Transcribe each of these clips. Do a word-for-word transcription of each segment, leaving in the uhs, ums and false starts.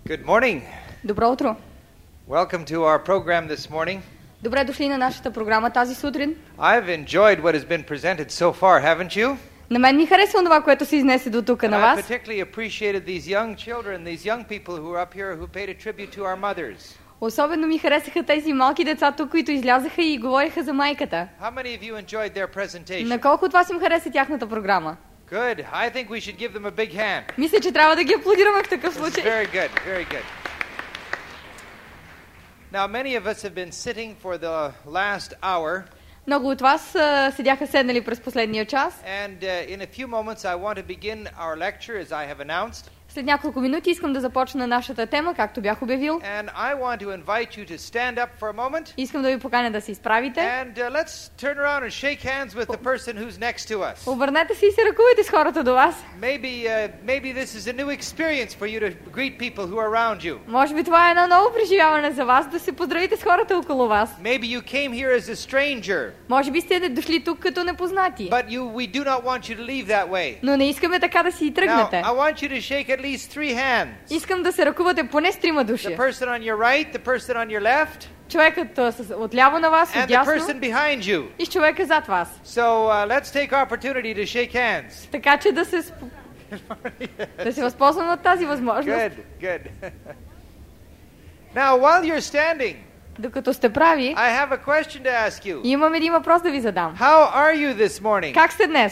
Good morning. Добро утро. Welcome to our program this morning. Добре дошли на нашата програма тази сутрин. I've enjoyed what has been presented so far, haven't you? На мен ми харесва това, което се изнесе до тук на I вас. particularly appreciated these young children, these young people who are up here who paid a tribute to our mothers. Особено ми харесаха тези малки деца тук, които излязаха и говориха за майката. How many of you enjoyed their presentation? На колко от вас им хареса тяхната програма? Good. I think we should give them a big hand. Мисля, че трябва да ги аплодираме в такъв It's случай. very good, very good. Now, many of us have been sitting for the last hour, Много от вас а, седяха седнали през последния час. and uh, in a few moments I want to begin our lecture as I have announced. След няколко минути искам да започна нашата тема, както бях обявил. And I want to invite you to stand up for a moment. Искам да ви поканя да се изправите. And uh, let's turn around and shake hands with the person who's next to us. Обърнете се и се ръкувайте с хората до вас. Maybe, uh, maybe this is a new experience for you to greet people who are around you. Може би това е едно ново преживяване за вас, да се поздравите с хората около вас. Maybe you came here as a stranger, Може би сте дошли тук като непознати. but you, we do not want you to leave that way. Но не искаме така да си и Now, тръгнете. I want you to shake at least three hands. Искам да се ръкувате поне с трима The души. person on your right, the person on your left, Човекът а, с- отляво на вас, and the отдясно person behind you. и с човека зад вас. So uh, let's take opportunity to shake hands. Така че да се, сп- да се възползвам от тази възможност. Good, good. Now, while you're standing, Докато сте прави, I have a question to ask you. имам един въпрос да ви задам. How are you this morning? Как сте днес?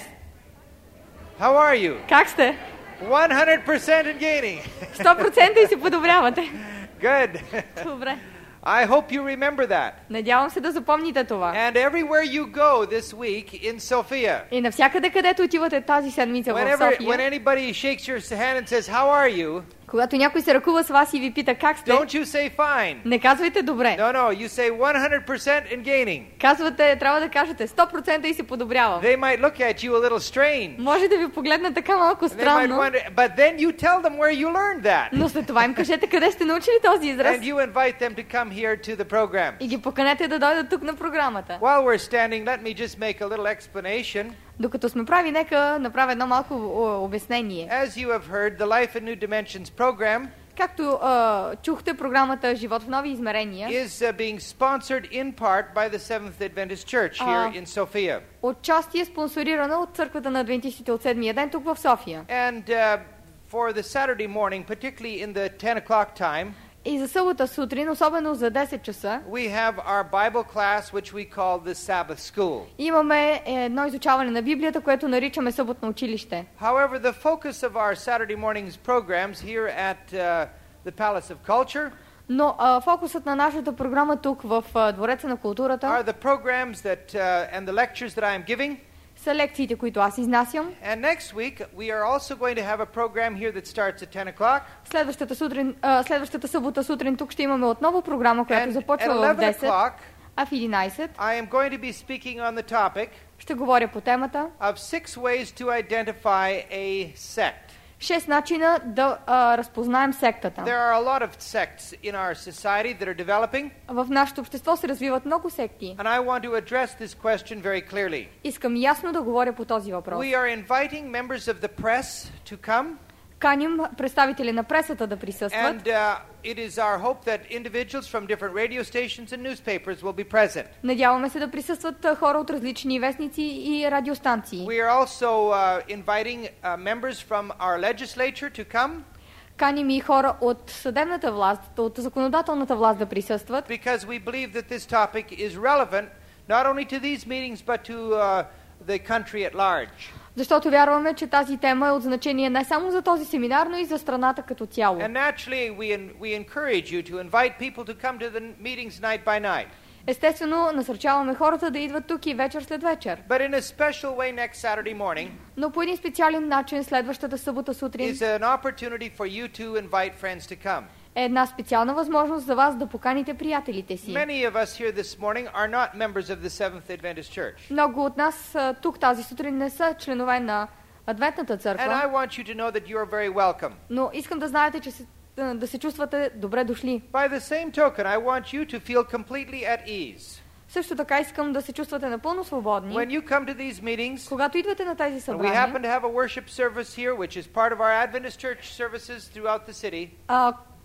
How are you? Как сте? one hundred percent and gaining. сто процента и се подобрявате. Good. Добре. I hope you remember that. Надявам се да запомните това. And everywhere you go this week in Sofia, И навсякъде, където отивате тази седмица в whenever when София, anybody shakes your hand and says, "How are you?" когато някой се ръкува с вас и ви пита как сте, Don't you say fine. не казвайте добре. No, no, you say one hundred percent and gaining. Казвате, трябва да кажете сто процента и се подобрявам. They might look at you a little strange. Може да ви погледна така малко They might странно, wonder, but then you tell them where you learned that. но след това им кажете къде сте научили този израз And you invite them to come here to the program. и ги поканете да дойдат тук на програмата. While we're standing, let me just make a little explanation. Докато сме прави, нека направя едно малко о, обяснение. As you have heard, the Life in New Dimensions program Както а, чухте, програмата Живот в нови измерения is uh, being sponsored in part by the Seventh Adventist Church here Ah. in Sofia. отчасти е спонсорирана от църквата на адвентистите от седмия ден тук в София. And uh, for the Saturday morning, particularly in the ten o'clock time, И за събота сутрин, особено за десет часа, we have our Bible class, which we call the Sabbath School. имаме едно изучаване на Библията, което наричаме съботно училище. However, the focus of our Saturday morning's programs here at uh, the Palace of Culture Но а, фокусът на нашата програма тук в а, Двореца на културата are the programs that uh, and the lectures that I am giving. са лекциите, които аз изнасям. And next week, we are also going to have a program here that starts at ten o'clock. Следващата, сутрин, а, следващата събота сутрин тук ще имаме отново програма, която And at започва в eleven десет, o'clock, а в единайсет I am going to be speaking on the topic ще говоря по темата of six ways to identify a sect. шест начина да а, разпознаем сектата. There are a lot of sects in our society that are developing, В нашето общество се развиват много секти. and I want to address this question very clearly. Искам ясно да говоря по този въпрос. We are inviting members of the press to come, Каним представители на пресата да присъстват. and uh, it is our hope that individuals from different radio stations and newspapers will be present. Надяваме се да присъстват а, хора от различни вестници и радиостанции. We are also uh, inviting uh, members from our legislature to come, Каним и хора от съдебната власт, от законодателната власт да присъстват, because we believe that this topic is relevant not only to these meetings but to uh, the country at large. защото вярваме, че тази тема е от значение не само за този семинар, но и за страната като цяло. And naturally, we en- we encourage you to invite people to come to the meetings night by night. Естествено, насърчаваме хората да идват тук и вечер след вечер. But in a special way, next Saturday morning Но по един специален начин следващата събота сутрин is an opportunity for you to invite friends to come. е една специална възможност за вас да поканите приятелите си. Many of us here this morning are not members of the Seventh Adventist Church. Много от нас а, тук тази сутрин не са членове на Адвентната And I църква, want you to know that you are very welcome. но искам да знаете, че се, а, да се чувствате добре дошли. By the same token, I want you to feel completely at ease. Също така искам да се чувствате напълно свободни. When you come to these meetings, Когато идвате на тези we happen събрания, to have a worship service here, which is part of our Adventist church services throughout the city. а,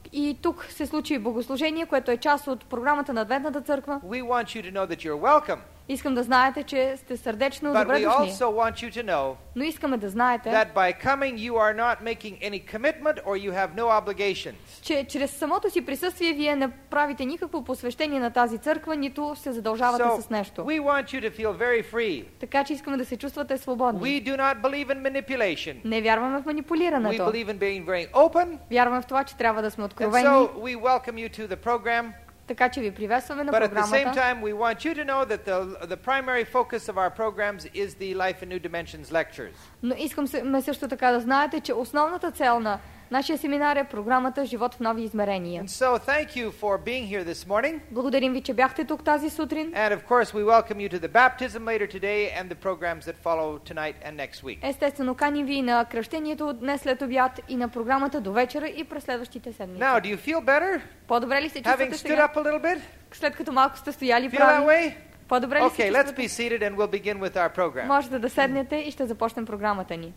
И тук се случи богослужение, което е част от програмата на Адвентната църква. We want you to know that you're welcome. Искам да знаете, че сте сърдечно But добре we дошли. also want you to know Но искаме да знаете, that by coming you are not making any commitment or you have no obligations. че чрез самото си присъствие вие не правите никакво посвещение на тази църква, нито се задължавате So с нещо. we want you to feel very free. Така че искаме да се чувствате свободни. We do not believe in manipulation. Не вярваме в We манипулирането. believe in being very open. Вярваме в това, че трябва да сме And откровени. so we welcome you to the program. Така че ви приветстваме на But at the same програмата. time, we want you to know that the, the primary focus of our programs is the Life in New Dimensions lectures. Но искам се- също така да знаете, че основната цел на нашия семинар е програмата Живот в нови измерения. And so thank you for being here this morning. Благодарим ви, че бяхте тук тази сутрин. And of course, we welcome you to the baptism later today and the programs that follow tonight and next week. Естествено, каним ви на кръщението днес след обяд и на програмата до вечера и през следващите седмици. Now, do you feel better? По-добре ли се Having чувствате stood сега? up a little bit? След като малко сте стояли Feel that прави? way? По-добре ли се Okay, let's чувствате? be seated and we'll begin with our program. Можете да седнете и ще започнем програмата ни.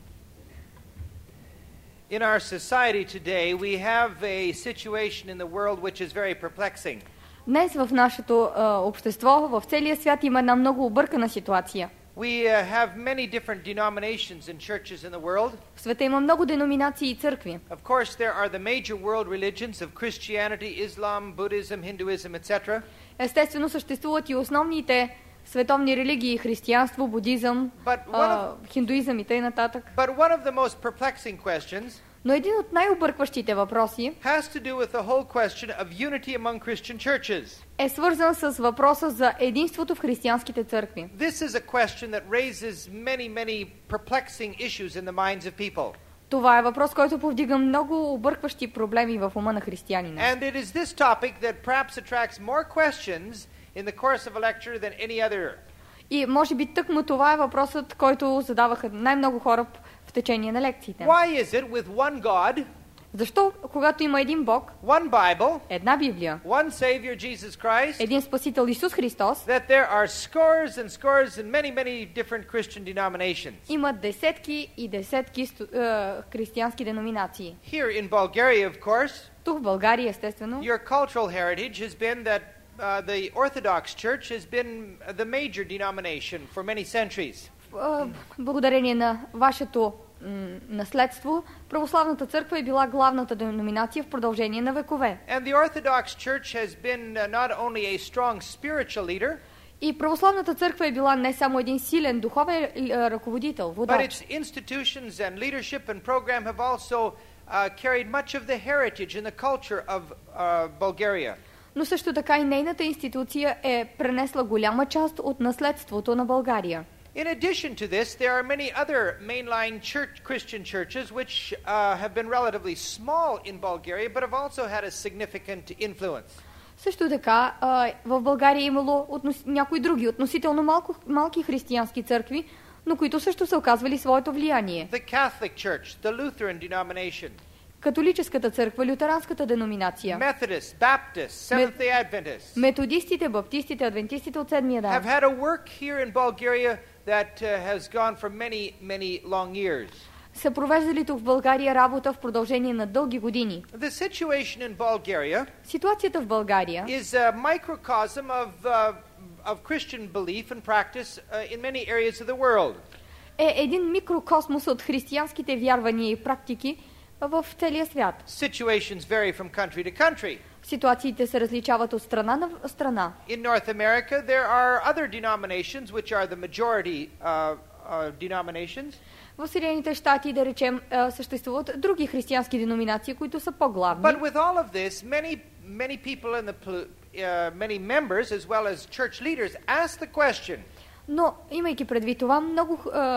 In our society today, we have a situation in the world which is very perplexing. Днес в нашето а, общество, в целия свят има една много объркана ситуация. We uh, have many different denominations and churches in the world. В света има много деноминации и църкви. Of course, there are the major world religions of Christianity, Islam, Buddhism, Hinduism, et cetera. Естествено, съществуват и основните световни религии, християнство, будизъм, But one а, of, хиндуизъм и т.н. but one of the most perplexing questions Но един от най-объркващите въпроси has to do with the whole question of unity among Christian churches. е свързан с въпроса за единството в християнските църкви. This is a question that raises many, many perplexing issues in the minds of people. Това е въпрос, който повдига много объркващи проблеми в ума на християнина. And it is this topic that perhaps attracts more questions in the course of a lecture than any other. И може би тъкмо това е въпросът, който задаваха най-много хора в течение на лекциите. Why is it with one God, Защо, когато има един Бог, one Bible, една Библия, one Savior, Jesus Christ, един Спасител Исус Христос, that there are scores and scores and many, many different Christian denominations? има десетки и десетки сту- е, християнски деноминации. Here in Bulgaria, of course, Тук в България, естествено, your cultural heritage has been that uh, the Orthodox Church has been the major denomination for many centuries. е, благодарение на вашето м, наследство, православната църква е била главната деноминация в продължение на векове. And the Orthodox Church has been uh, not only a strong spiritual leader, И православната църква е била не само един силен духовен е, ръководител, but водач, its institutions and leadership and program have also uh, carried much of the heritage and the culture of uh, Bulgaria. но също така и нейната институция е пренесла голяма част от наследството на България. In addition to this, there are many other mainline church, Christian churches which uh, have been relatively small in Bulgaria, but have also had a significant influence. Също така, а, в България е имало относ... някои други относително малко, малки християнски църкви, но които също са оказвали своето влияние. The Catholic Church, the Lutheran denomination, Католическата църква, лютеранската деноминация, Methodist, Baptist, Seventh-day Adventists методистите, баптистите, адвентистите от седмия have дан had a work here in Bulgaria that uh, has gone for many, many long years. са провеждали тук в България работа в продължение на дълги години. The situation in Bulgaria Ситуацията в България is a microcosm of, uh, of Christian belief and practice uh, in many areas of the world. е един микрокосмос от християнските вярвания и практики в целия свят. Situations vary from country to country. Ситуациите се различават от страна на страна. In North America, there are other denominations which are the majority uh, uh, denominations. В Съединените щати, да речем, е, съществуват други християнски деноминации, които са по-главни. But with all of this, many many people in the pl- uh, many members as well as church leaders ask the question, Но, имайки предвид това, много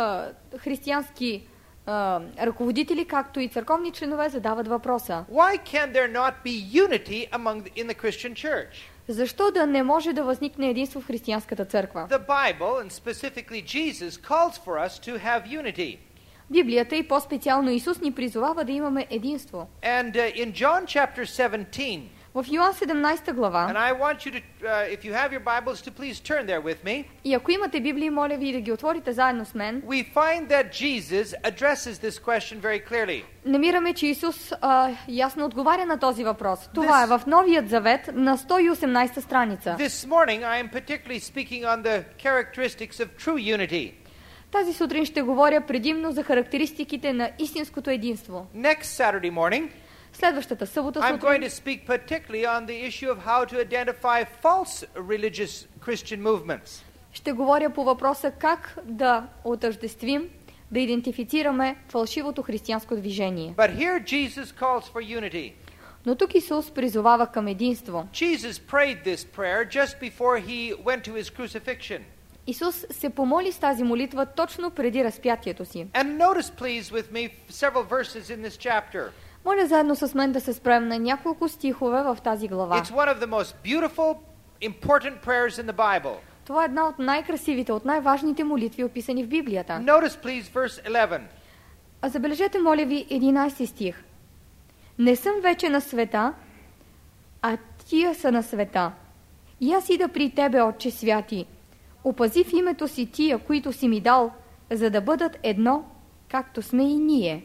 е, християнски е, ръководители, както и църковни членове, задават въпроса: why can there not be unity among the, in the Christian church? защо да не може да възникне единство в християнската църква? The Bible, and specifically Jesus, calls for us to have unity. Библията и по-специално Исус ни призовава да имаме единство. And uh, in John chapter seventeen, В Йоан седемнадесета глава, And I want you to, uh, if you have your Bibles, to please turn there with me. и ако имате Библии, моля ви да ги отворите заедно с мен, We find that Jesus addresses this question very clearly. намираме, че Исус а, ясно отговаря на този въпрос. Това е в Новият завет на сто и осемнадесета страница. This morning I am particularly speaking on the characteristics of true unity. Тази сутрин ще говоря предимно за характеристиките на истинското единство. Next Saturday morning, Следващата събота I'm going to сутрин speak particularly on the issue of how to identify false religious Christian movements. ще говоря по въпроса как да отъждествим, да идентифицираме фалшивото християнско движение. But here Jesus calls for unity. Но тук Исус призовава към единство. Jesus prayed this prayer just before he went to his crucifixion. Исус се помоли с тази молитва точно преди разпятието си. And notice please with me several verses in this chapter. Моля заедно с мен да се спрем на няколко стихове в тази глава. It's one of the most beautiful, important prayers in the Bible. Това е една от най-красивите, от най-важните молитви, описани в Библията. Notice please verse eleven. А забележете, моля ви, единадесети стих. Не съм вече на света, а тия са на света. И аз ида при тебе, Отче святи. Опази в името си тия, които си ми дал, за да бъдат едно, както сме и ние.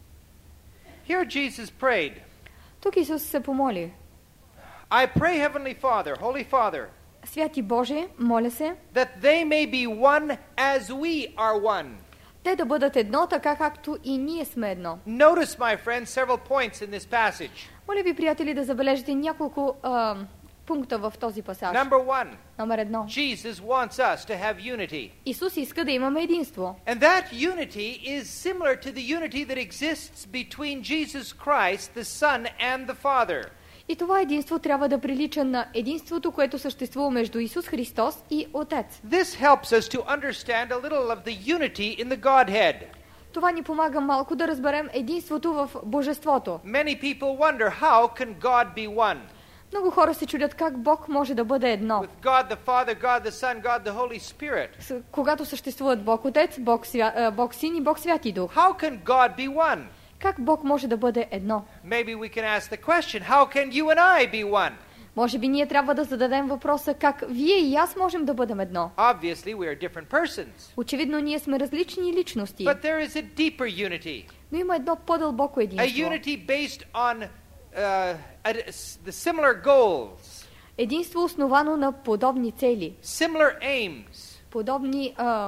Here Jesus prayed. Тук Исус се помоли. I pray, Heavenly Father, Holy Father, Святи Боже, моля се, that they may be one as we are one. те да бъдат едно, така както и ние сме едно. Notice, my friends, several points in this passage. Моля ви, приятели, да забележите няколко а, пункта в този пасаж. Number one, Номер едно. Jesus wants us to have unity. Исус иска да имаме единство. And that unity is similar to the unity that exists between Jesus Christ, the Son, and the Father. И това единство трябва да прилича на единството, което съществува между Исус Христос и Отец. This helps us to understand a little of the unity in the Godhead. Това ни помага малко да разберем единството в Божеството. Many people wonder, how can God be one? Много хора се чудят как Бог може да бъде едно. With God the Father, God the Son, God the Holy Spirit. С- Когато съществуват Бог Отец, Бог, свя... а, Бог Син и Бог Святи Дух. How can God be one? Как Бог може да бъде едно? Maybe we can ask the question, how can you and I be one? Може би ние трябва да зададем въпроса как вие и аз можем да бъдем едно. Obviously, we are different persons. Очевидно ние сме различни личности, But there is a deeper unity. но има едно по-дълбоко A единство. unity based on uh, a- the similar goals, Единство основано на подобни цели. similar aims, Подобни а,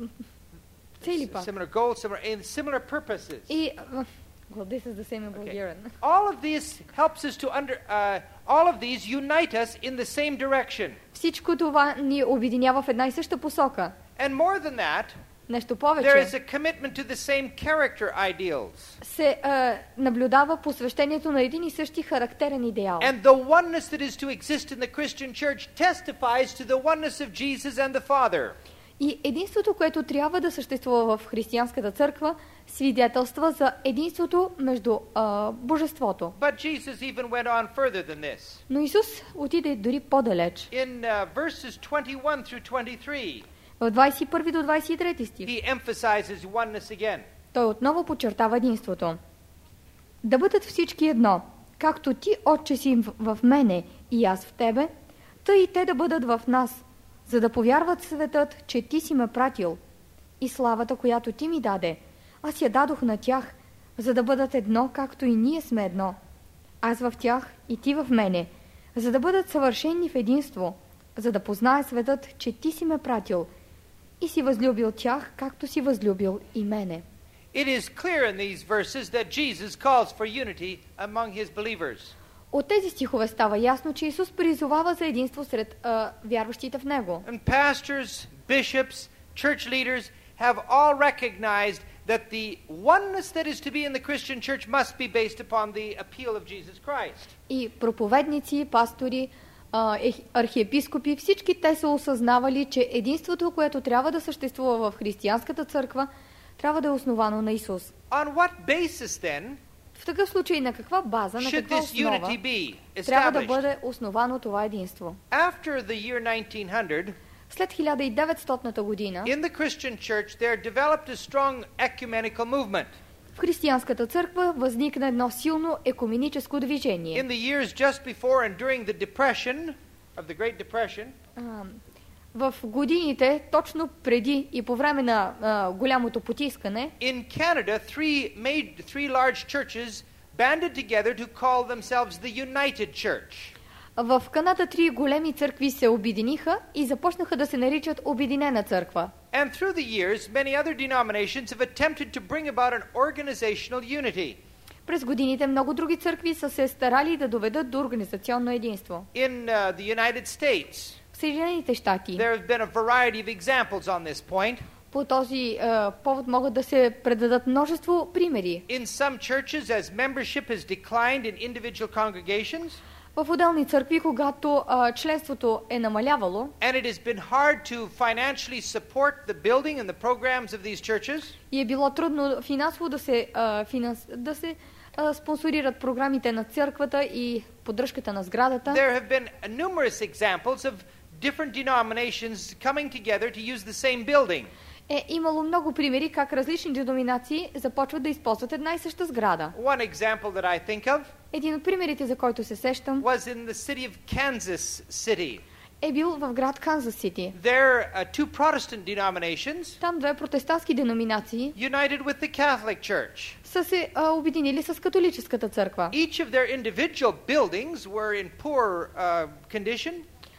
цели пак. similar goals, similar aims, similar purposes. И а, well, this is the same in Okay. Bulgarian. All of these helps us to under, uh, all of these unite us in the same direction. Всичко това ни обединява в една и съща посока. And more than that, Нещо there is повече. a commitment to the same character ideals. Се а, наблюдава посвещението на един и същи характерен идеал. And the oneness that is to exist in the Christian church testifies to the oneness of Jesus and the Father. И единството, което трябва да съществува в християнската църква, свидетелства за единството между а, Божеството. But Jesus even went on further than this. Но Исус отиде дори по-далеч. In uh, verses twenty-one through twenty-three, В двадесет и първи до двадесет и трети стих he emphasizes oneness again. той отново подчертава единството. Да бъдат всички едно, както ти, Отче, си в, в мене и аз в тебе, тъй и те да бъдат в нас, за да повярват светът, че ти си ме пратил. И славата, която ти ми даде, аз я дадох на тях, за да бъдат едно, както и ние сме едно. Аз в тях и ти в мене, за да бъдат съвършени в единство, за да познае светът, че ти си ме пратил и си възлюбил тях, както си възлюбил и мене. It is clear in these verses that Jesus calls for unity among his believers. От тези стихове става ясно, че Исус призовава за единство сред а, вярващите в Него. And pastors, bishops, church leaders have all recognized that the oneness that is to be in the Christian church must be based upon the appeal of Jesus Christ. И проповедници, пастори, а, ех- архиепископи, всички те са осъзнавали, че единството, което трябва да съществува в християнската църква, трябва да е основано на Исус. On what basis then В такъв случай на каква база, на should каква this основа unity be трябва да established? бъде основано това единство? After the year nineteen hundred, След хиляда и деветстотната година in the Christian church there developed a strong ecumenical movement. В християнската църква възникна едно силно екуменическо движение. In the years just before and during the depression of the Great Depression, А, в годините, точно преди и по време на а, голямото потискане, in Canada, three made three large churches banded together to call themselves the United Church. в Канада три големи църкви се обединиха и започнаха да се наричат Обединена църква. And through the years, many other denominations have attempted to bring about an organizational unity. През годините много други църкви са се старали да доведат до организационно единство. In uh, the United States, В Съединените щати there have been a variety of examples on this point. по този а, повод могат да се предадат множество примери. In some churches, as membership has declined in individual congregations, В отделни църкви, когато а, членството е намалявало and it has been hard to financially support the building and the programs of these churches, и е било трудно финансово да се, а, финанс... да се а, спонсорират програмите на църквата и поддръжката на сградата, there have been numerous examples of different denominations coming together to use the same building. е имало много примери как различни деноминации започват да използват една и съща сграда. One example that I think of Един от примерите, за който се сещам, was in the city of Kansas City. е бил в град Канзас Сити. There are two Protestant denominations Там две протестантски деноминации united with the Catholic Church. са се а, обединили с католическата църква. Each of their individual buildings were in poor uh, condition,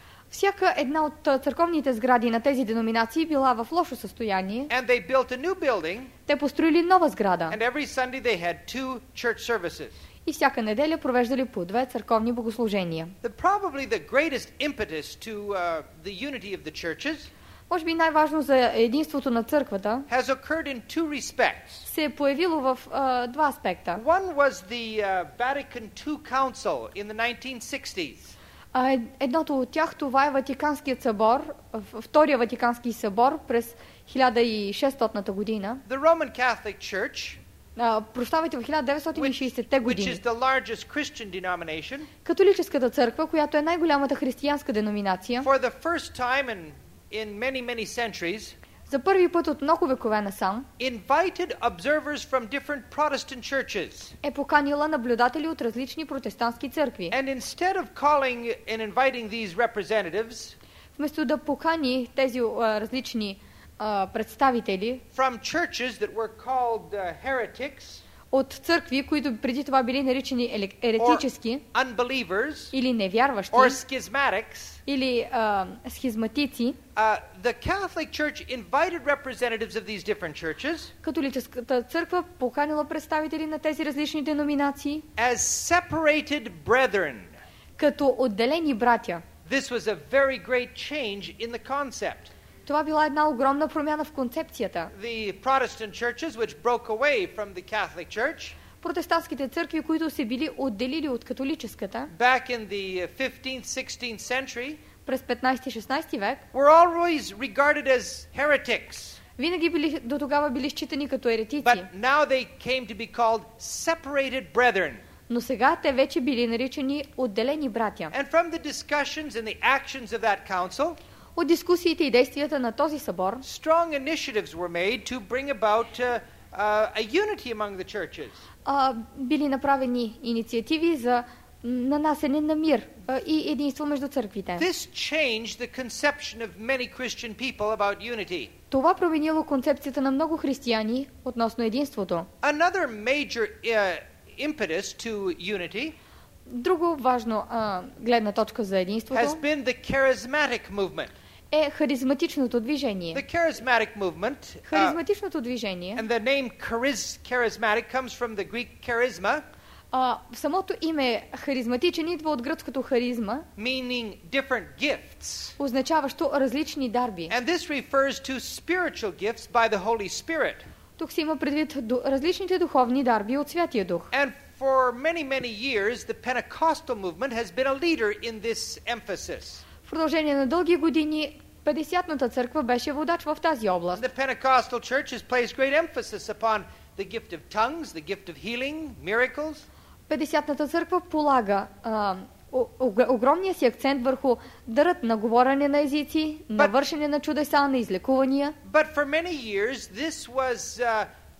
Всяка една от а, църковните сгради на тези деноминации била в лошо състояние. and they built a new building, Те построили нова сграда and every Sunday they had two church services. и всяка неделя провеждали по две църковни богослужения. The, probably the greatest impetus to uh, the unity of the churches Може би най-важно за единството на църквата has occurred in two respects. се е появило в а, два аспекта. One was the uh, Vatican two Council in the nineteen sixties. А, ед- едното от тях, това е Ватиканският събор, в- втория Ватикански събор през хиляда и шестстотната година. The Roman Catholic Church, А, прощавайте, в хиляда деветстотин и шейсетте which години. is the largest Christian denomination, Католическата църква, която е най-голямата християнска деноминация, for the first time in, in many, many centuries, за първи път от много векове насам invited observers from different Protestant churches. е поканила наблюдатели от различни протестантски църкви. And instead of calling and inviting these representatives Вместо да покани тези а, различни а, представители from churches that were called uh, heretics от църкви, които преди това били наричани еле- or еретически unbelievers или невярващи, or schismatics, или а, схизматици, uh, the Catholic Church invited representatives of these different churches католическата църква поканила представители на тези различни деноминации as separated brethren. като отделени братя. This was a very great change in the concept. Това била една огромна промяна в концепцията. The Protestant churches, which broke away from the Catholic Church Протестантските църкви, които се били отделили от католическата back in the fifteenth, sixteenth century, през петнайсети-шестнайсети век, were always regarded as heretics. винаги били, до тогава били считани като еретици. But now they came to be called separated brethren. Но сега те вече били наричани отделени братя. And from the discussions and the actions of that council, От дискусиите и действията на този събор, strong initiatives were made to bring about uh, uh, a unity among the churches. а, били направени инициативи за нанасене на мир а, и единство между църквите. This changed the conception of many Christian people about unity. Това променило концепцията на много християни относно единството. Another major uh, impetus to unity Друго важно а, гледна точка за единството has been the charismatic movement. е харизматичното движение. The charismatic movement, uh, Харизматичното движение, and the name chariz- charismatic comes from the Greek charisma, а, самото име харизматичен идва от гръцкото харизма, meaning different gifts. означаващо различни дарби. And this refers to spiritual gifts by the Holy Spirit. Тук се има предвид до, различните духовни дарби от Святия Дух. And for many, many years, the Pentecostal movement has been a leader in this emphasis. В продължение на дълги години Петдесятната църква беше водач в тази област. The Pentecostal church has placed great emphasis upon the gift of tongues, the gift of healing, miracles. Петдесятната църква полага а, о, о, огромния си акцент върху дарът на говорене на езици, на But- вършене на чудеса, на излекувания. But for many years, this was uh,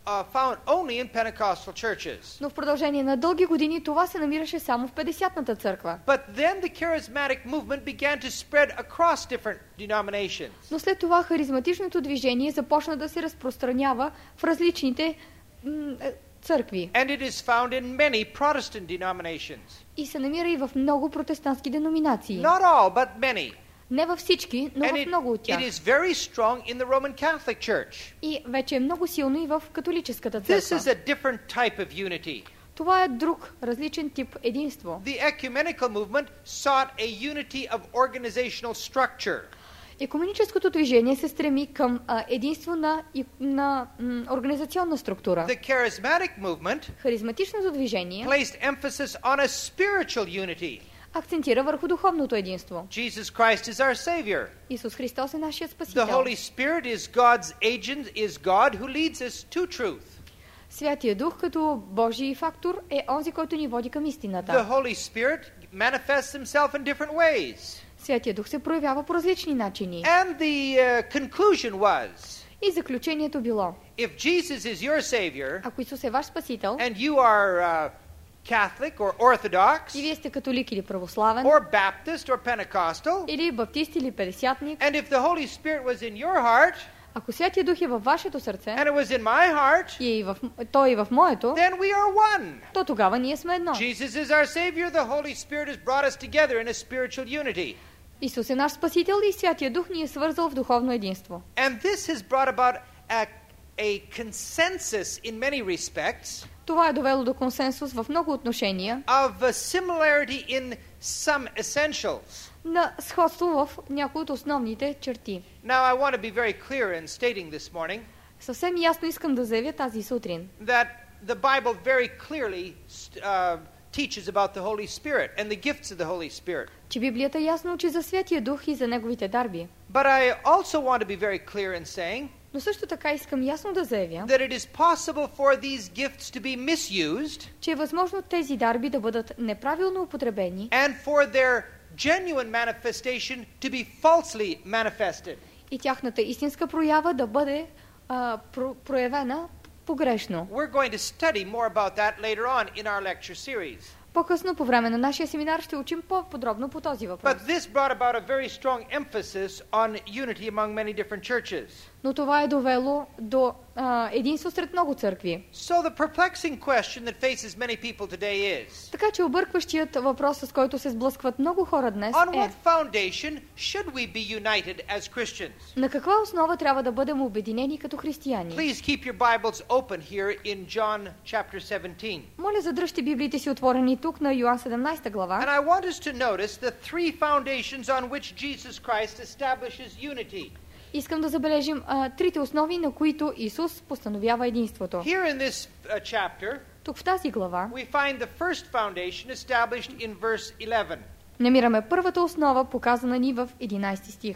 uh, found only in Pentecostal churches. Но в продължение на дълги години това се намираше само в Петдесятната църква. But then the charismatic movement began to spread across different denominations. Но след това харизматичното движение започна да се разпространява в различните м, църкви. And it is found in many Protestant denominations. И се намира и в много протестантски деноминации. Not all, but many. Не във всички, но And в it, много от it тях. is very strong in the Roman Catholic Church. И вече е много силно и в католическата This църква. is a different type of unity. Това е друг, различен тип единство. The ecumenical movement sought a unity of organizational structure. Екуменическото движение се стреми към а, единство на, и, на м, организационна структура. The charismatic movement Харизматичното движение placed emphasis on a spiritual unity. акцентира върху духовното единство. Jesus Christ is our Savior. Исус Христос е нашият The Спасител. Holy Spirit is God's agent, is God who leads us to truth. Святия Дух като Божий фактор е онзи, който ни води към The истината. Holy Spirit manifests himself in different ways. Святия Дух се проявява по различни начини. And the uh, conclusion was, И заключението било, if Jesus is your Savior, ако Исус е ваш Спасител, and you are uh, Catholic or Orthodox, и вие сте католик или православен, or Baptist or Pentecostal, или баптист или петдесятник, and if the Holy Spirit was in your heart, ако Святия Дух е във вашето сърце, and it was in my heart, и е и в, той и в моето, then we are one. то тогава ние сме едно. Jesus is our Savior, the Holy Spirit has brought us together in a spiritual unity. Исус е наш Спасител и Святия Дух ни е свързал в духовно единство. And this has brought about a, a consensus in many respects Това е довело до консенсус в много отношения, of a similarity in some essentials. на сходство в някои от основните черти. Now I want to be very clear in stating this morning Съвсем ясно искам да заявя тази сутрин, that the Bible very clearly uh, teaches about the Holy Spirit and the gifts of the Holy Spirit. че Библията ясно учи за Святия Дух и за неговите дарби. But I also want to be very clear in saying Но също така искам ясно да заявя, that it is possible for these gifts to be misused че е възможно тези дарби да бъдат неправилно употребени and for their genuine manifestation to be falsely manifested. и тяхната истинска проява да бъде а, про- проявена погрешно. We're going to study more about that later on in our lecture series. По-късно по време на нашия семинар ще учим по-подробно по този въпрос. But this brought about a very strong emphasis on unity among many different churches. Но това е довело до а, единство сред много църкви. So the perplexing question that faces many people today is, Така че объркващият въпрос, с който се сблъскват много хора днес on е: what foundation should we be united as Christians? на каква основа трябва да бъдем обединени като християни? Please keep your Bibles open here in John chapter seventeen. Моля, задръжте библиите си отворени тук на Йоан седемнадесета And глава. I want us to notice the three foundations on which Jesus Christ establishes unity. Искам да забележим а, трите основи, на които Исус постановява единството. Here in this uh, chapter, Тук в тази глава we find the first foundation established in verse eleven. намираме първата основа, показана ни в единадесети стих.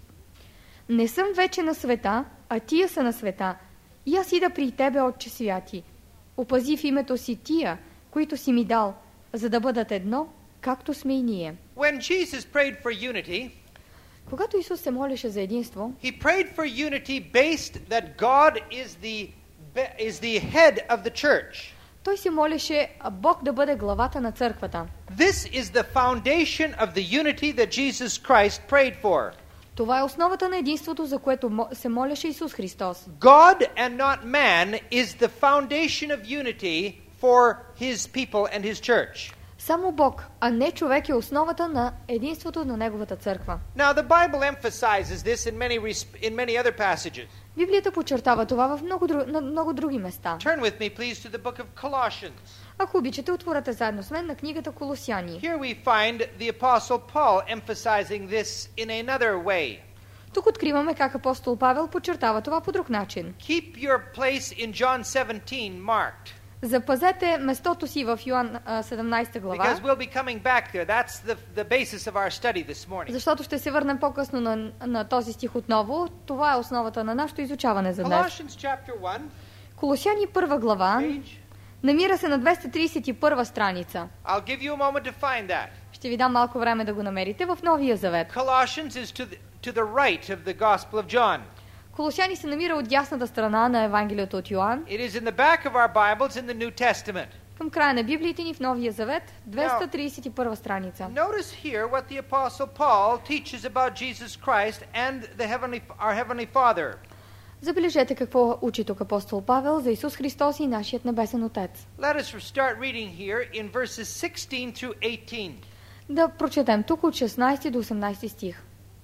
Не съм вече на света, а тия са на света. И аз ида при тебе, Отче святи. Опази в името си тия, които си ми дал, за да бъдат едно, както сме и ние. When Jesus prayed for unity, Когато Исус се молеше за единство, he prayed for unity based that God is the is the head of the church. той се молеше Бог да бъде главата на църквата. This is the foundation of the unity that Jesus Christ prayed for. Това е основата на единството, за което мо- се молеше Исус Христос. God and not man is the foundation of unity for his people and his church. Само Бог, а не човек, е основата на единството на Неговата църква. Now the Bible emphasizes this in many res- in many other passages. Библията подчертава това в много, дру... на много други места. Turn with me please to the book of Colossians. Ако обичате, отворете заедно с мен на книгата Колосяни. Here we find the apostle Paul emphasizing this in another way. Тук откриваме как апостол Павел подчертава това по друг начин. Keep your place in John seventeen marked. Запазете местото си в Йоан а, седемнадесета Because глава, we'll be coming back there. That's the, the basis of our study this morning. защото ще се върнем по-късно на, на този стих отново. Това е основата на нашето изучаване за днес. Colossians chapter one, Колосяни първа глава page. намира се на двеста тридесет и първа страница. I'll give you a moment to find that. Ще ви дам малко време да го намерите в Новия Завет. Colossians is to the, to the right of the Gospel of John. Колосяни се намира от дясната страна на Евангелието от Йоан, It is in the back of our Bibles in the New Testament. към края на Библиите ни в Новия Завет, двеста тридесет и първа страница. Notice here what the Apostle Paul teaches about Jesus Christ and the heavenly, our Heavenly Father. Забележете какво учи тук апостол Павел за Исус Христос и нашият небесен Отец. Let us start reading here in verses sixteen through eighteen. Да прочетем тук от шестнадесети до осемнадесети стих.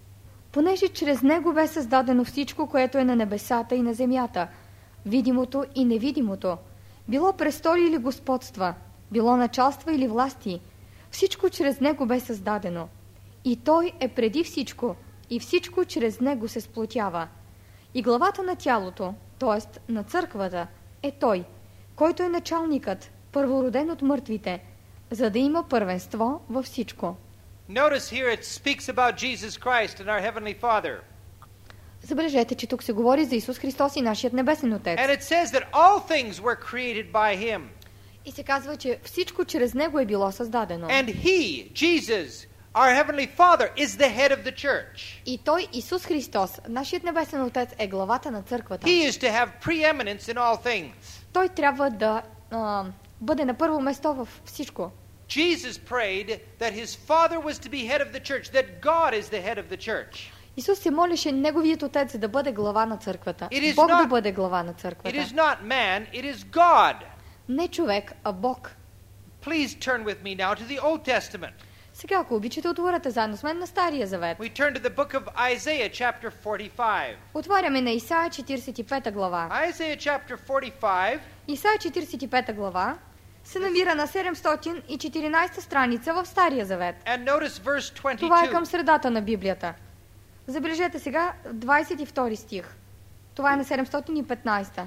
Понеже чрез Него бе създадено всичко, което е на небесата и на земята, видимото и невидимото, било престоли или господства, било началства или власти, всичко чрез Него бе създадено. И Той е преди всичко, и всичко чрез Него се сплотява. И главата на тялото, т.е. на църквата, е Той, който е началникът, първороден от мъртвите, за да има първенство във всичко. Notice here it speaks about Jesus Christ and our Heavenly Father. Забележете, че тук се говори за Исус Христос и нашият небесен Отец. And it says that all things were created by Him. И се казва, че всичко чрез Него е било създадено. And He, Jesus, our Heavenly Father, is the head of the church. И Той, Исус Христос, нашият небесен Отец, е главата на църквата. He is to have preeminence in all things. Той трябва да а, бъде на първо место във всичко. Jesus prayed that His Father was to be head of the church, that God is the head of the church. Исус се молеше Неговият Отец да бъде глава на църквата. It is Бог not- да бъде глава на It църквата. is not man, it is God. Не човек, а Бог. Please turn with me now to the Old Testament. Сега, ако обичате, отворете заедно с мен на Стария Завет. We turn to the book of Isaiah, chapter forty-five. Отваряме на Исаия четиридесет и пета глава. Isaiah chapter forty-five, Исаия четиридесет и пета глава се намира на седемстотин и четиринадесета страница в Стария Завет. and notice verse Това е към twenty-two. средата на Библията. Забележете сега двадесет и втори стих. Това е на седемстотин и петнадесета.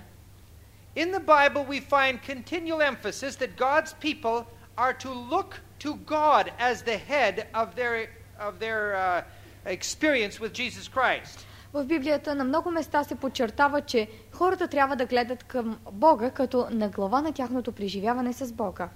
In the Bible, we find continual emphasis that God's people are to look to God as the head of their, of their uh, experience with Jesus Christ. В Библията на много места се подчертава, че хората трябва да гледат към Бога като на глава на тяхното преживяване с Бога.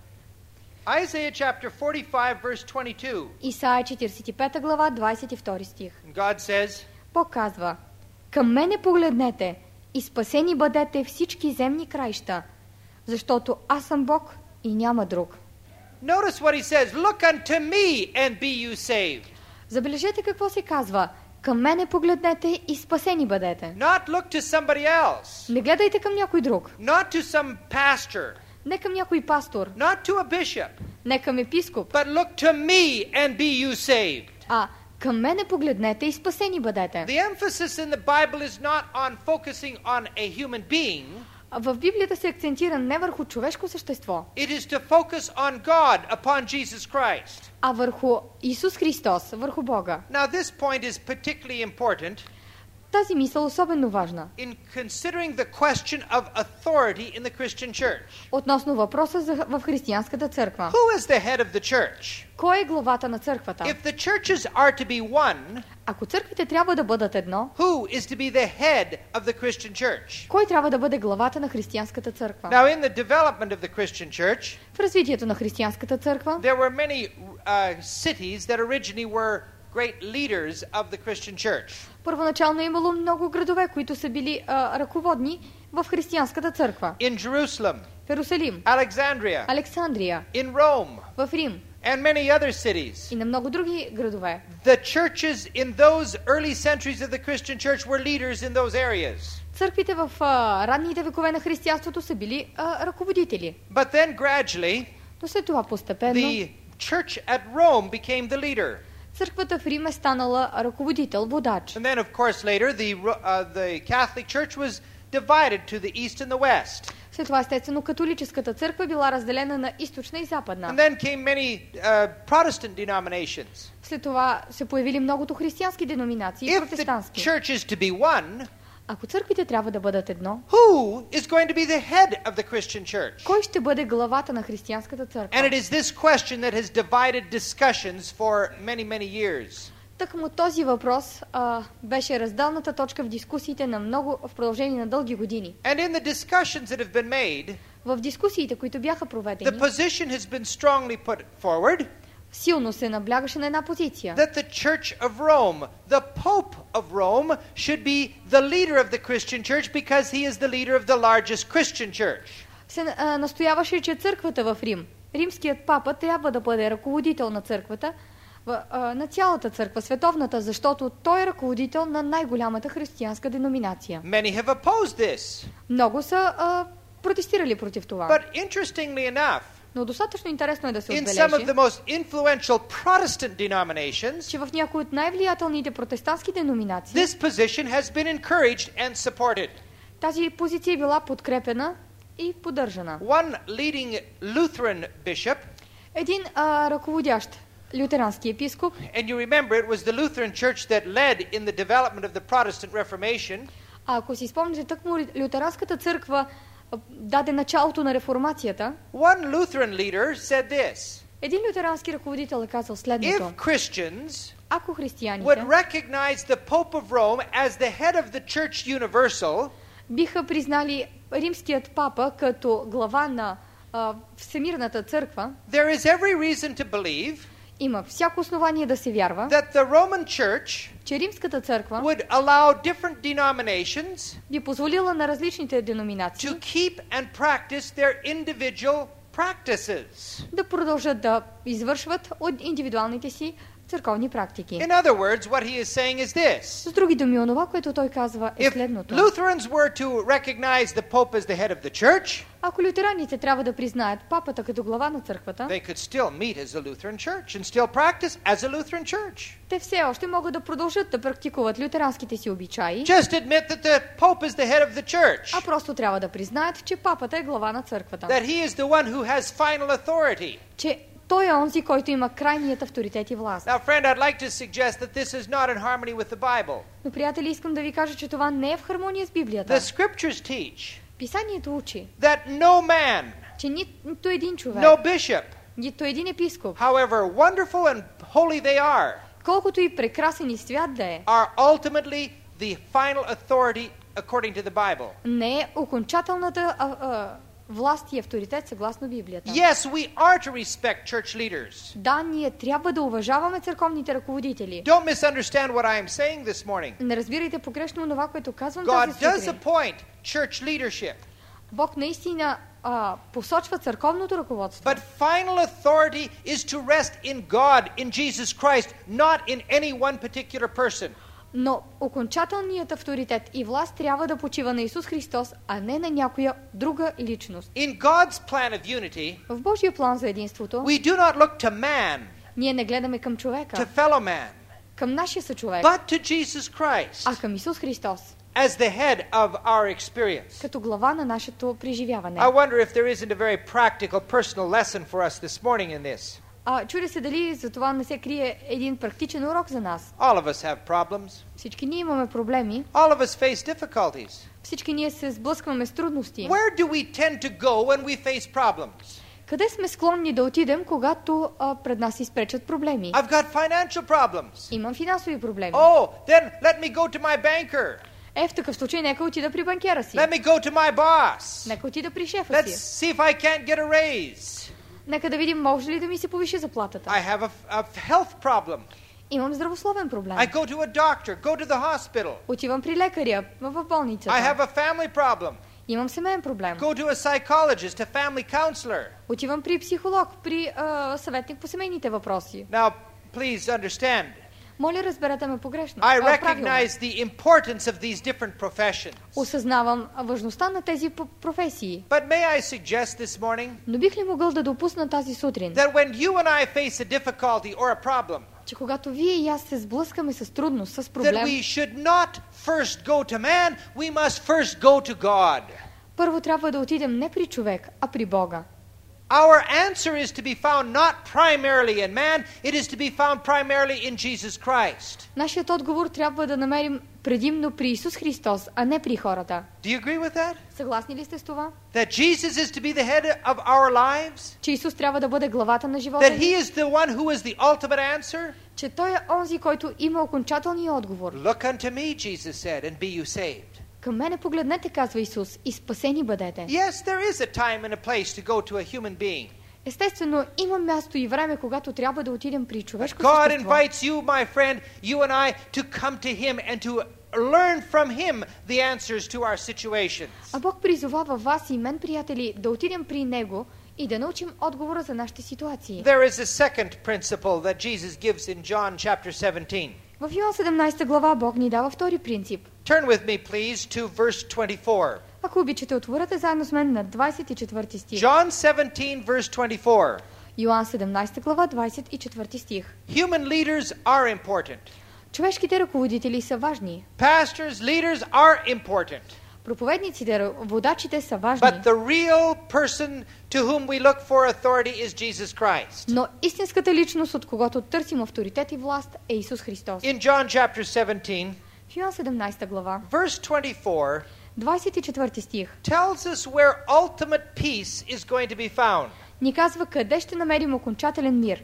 Isaiah chapter forty-five, verse twenty-two. Исаия четиридесет и пета глава, двадесет и втори стих. God says, Бог казва: Към мене погледнете и спасени бъдете всички земни краища, защото аз съм Бог и няма друг. notice what he says, look unto me and be you saved. Забележете какво се казва: Към мене погледнете и спасени бъдете. Not look to somebody else, Не гледайте към някой друг, not to some pastor, не към някой пастор, not to a bishop, не към епископ, but look to me and be you saved. а към мене погледнете и спасени бъдете. The emphasis in the Bible is not on focusing on a human being, В Библията се акцентира не върху човешко същество, it is to focus on God, upon Jesus Christ. а върху Исус Христос, върху Бога. Now this point is particularly important Тази мисъл е особено важна. in considering the question of authority in the Christian church. Относно въпроса за, в християнската църква. Who is the head of the church? Кой е главата на църквата? If the churches are to be one, Ако църквите трябва да бъдат едно, who is to be the head of the Christian church? кой трябва да бъде главата на християнската църква? Now in the development of the Christian church, В развитието на християнската църква there were many uh, cities that originally were great leaders of the Christian church. първоначално е имало много градове, които са били а, ръководни в християнската църква. In Jerusalem, В Иерусалим, Alexandria, Александрия, in Rome, в Рим and many other cities. и на много други градове. The churches in those early centuries of the Christian church were leaders in those areas. Църквите в а, ранните векове на християнството са били а, ръководители. But then gradually, Но след това постепенно the church at Rome became the leader. църквата в Рим е станала ръководител, водач. And then, of course, later, the, uh, the Catholic Church was divided to the east and the west. След това, естествено, католическата църква била разделена на източна и западна. And then came many uh, Protestant denominations. След това се появили многото християнски деноминации и If the протестантски. church is to be one, Ако църквите трябва да бъдат едно, who is going to be the head of the Christian church? кой ще бъде главата на християнската And it църква? is this question that has divided discussions for many, many years. Тъкмо този въпрос а, беше разделната точка в дискусиите на много, в продължение на дълги години. And in the discussions that have been made, В дискусиите, които бяха the проведени, position has been strongly put forward силно се наблягаше на една позиция. That the Church of Rome, the Pope of Rome, should be the leader of the Christian church because he is the leader of the largest Christian church. Се а, настояваше, че църквата в Рим, римският папа трябва да бъде ръководител на църквата, в, а, на цялата църква, световната, защото той е ръководител на най-голямата християнска деноминация. Many have opposed this. Много са а, протестирали против това. But interestingly enough, Но достатъчно интересно е да се in some of отбележи, the most influential Protestant denominations, че в някои от най-влиятелните протестантски деноминации this position has been encouraged and supported. тази позиция е била подкрепена и поддържана. One leading Lutheran bishop, Един а, ръководящ лютерански епископ, and you remember it was the Lutheran church that led in the development of the Protestant Reformation, а ако си спомняте, тъкмо лютеранската църква а, даде началото на реформацията, one Lutheran leader said this: един лютерански ръководител е казал следното. if Christians Ако would християните recognize the Pope of Rome as the head of the Church Universal, биха признали римският папа като глава на а, Всемирната църква, there is every reason to believe има всяко основание да се вярва, that the Roman Church че римската църква would allow different denominations би позволила на различните деноминации to keep and practice their individual practices. да продължат да извършват от индивидуалните си църковни практики. In other words, what he is saying is this: С други думи, онова, което той казва е if следното. Lutherans were to recognize the Pope as the head of the church, Ако лютераните трябва да признаят папата като глава на църквата, they could still meet as a Lutheran church and still practice as a Lutheran church. те все още могат да продължат да практикуват лютеранските си обичаи, Just admit that the Pope is the head of the church, а просто трябва да признаят, че папата е глава на църквата. that he is the one who has final authority. Че той е онзи, който има крайният авторитет и власт. Now, friend, I'd like to suggest that this is not in harmony with the Bible. Но, приятели, искам да ви кажа, че това не е в хармония с Библията. The scriptures teach Писанието учи, that no man, че нито един човек, no bishop, нито един епископ, however wonderful and holy they are, колкото и прекрасен и свят да е, are ultimately the final authority according to the Bible. не е окончателната а, а, власт и авторитет съгласно Библията. Yes, we are to respect church leaders. Да, ние трябва да уважаваме църковните ръководители. Don't misunderstand what I am saying this morning. Не разбирайте погрешно това, което казвам God тази does сутрин. appoint church leadership, Бог наистина а, посочва църковното ръководство. but final authority is to rest in God, in Jesus Christ, not in any one particular person. Но окончателният авторитет и власт трябва да почива на Исус Христос, а не на някоя друга личност. In God's plan of unity, В Божия план за единството, we do not look to man, ние не гледаме към to човека, fellow man, към нашия съчовек, but to Jesus Christ а към Исус Христос, as the head of our experience. като глава на нашето преживяване. I wonder if there isn't a very practical personal lesson for us this morning in this. А, чудя се дали за това не се крие един практичен урок за нас. All of us have problems. Всички ние имаме проблеми, All of us face difficulties. всички ние се сблъскваме с трудности. Where do we tend to go when we face problems? Къде сме склонни да отидем, когато а, пред нас изпречат проблеми? I've got financial problems. Имам финансови проблеми. Oh, then let me go to my banker. Е, в такъв случай нека отида при банкера си. Let me go to my boss. Нека отида при шефа Let's си. see if I can't get a raise. Нека да видим може ли да ми се повиши заплатата. I have a, a health problem. Имам здравословен проблем. I go to a doctor, go to the hospital. Отивам при лекаря в болницата. I have a family problem. Имам семейен проблем. Go to a psychologist, a family counselor. Отивам при психолог, при а, съветник по семейните въпроси. Now, please understand. Моля, разберете ме погрешно. I А, правилно. recognize the importance of these different professions. Осъзнавам важността на тези п- професии. But may I suggest this morning Но бих ли могъл да допусна тази сутрин, that when you and I face a difficulty or a problem, че когато вие и аз се сблъскаме с трудност, с that проблем, we should not first go to man, we must first go to God. първо трябва да отидем не при човек, а при Бога. Our answer is to be found not primarily in man, it is to be found primarily in Jesus Christ. Нашият отговор трябва да намерим предимно при Исус Христос, а не при хората. Do you agree with that? Съгласни ли сте с това? That Jesus is to be the head of our lives? Че Исус трябва да бъде главата на живота That ни? he is the one who is the ultimate answer? Че Той е онзи, който има окончателния отговор. Look unto me, Jesus said, and be you saved. Към мене погледнете, казва Исус, и спасени бъдете. Yes, there is a time and a place to go to a human being. Естествено, има място и време, когато трябва да отидем при човешко God същество. invites you, my friend, you and I, to come to Him and to learn from Him the answers to our situations. А Бог призовава вас и мен, приятели, да отидем при Него и да научим отговора за нашите ситуации. There is a second principle that Jesus gives in John chapter seventeen. В Йоан седемнадесета глава Бог ни дава втори принцип. Turn with me, please, to verse twenty-four. Ако обичате, отворете заедно с мен на двадесет и четвърти стих. John seventeen, verse twenty-four. Йоан седемнадесета глава, двадесет и четвърти стих. Human leaders are important. Човешките ръководители са важни. Pastors, leaders are important. Проповедниците, водачите са важни. But the real person to whom we look for authority is Jesus Christ. Но истинската личност, от когото търсим авторитет и власт, е Исус Христос. In John chapter seventeen, В Йоан седемнадесета глава, verse twenty-four, двадесет и четвърти стих, tells us where ultimate peace is going to be found. ни казва къде ще намерим окончателен мир.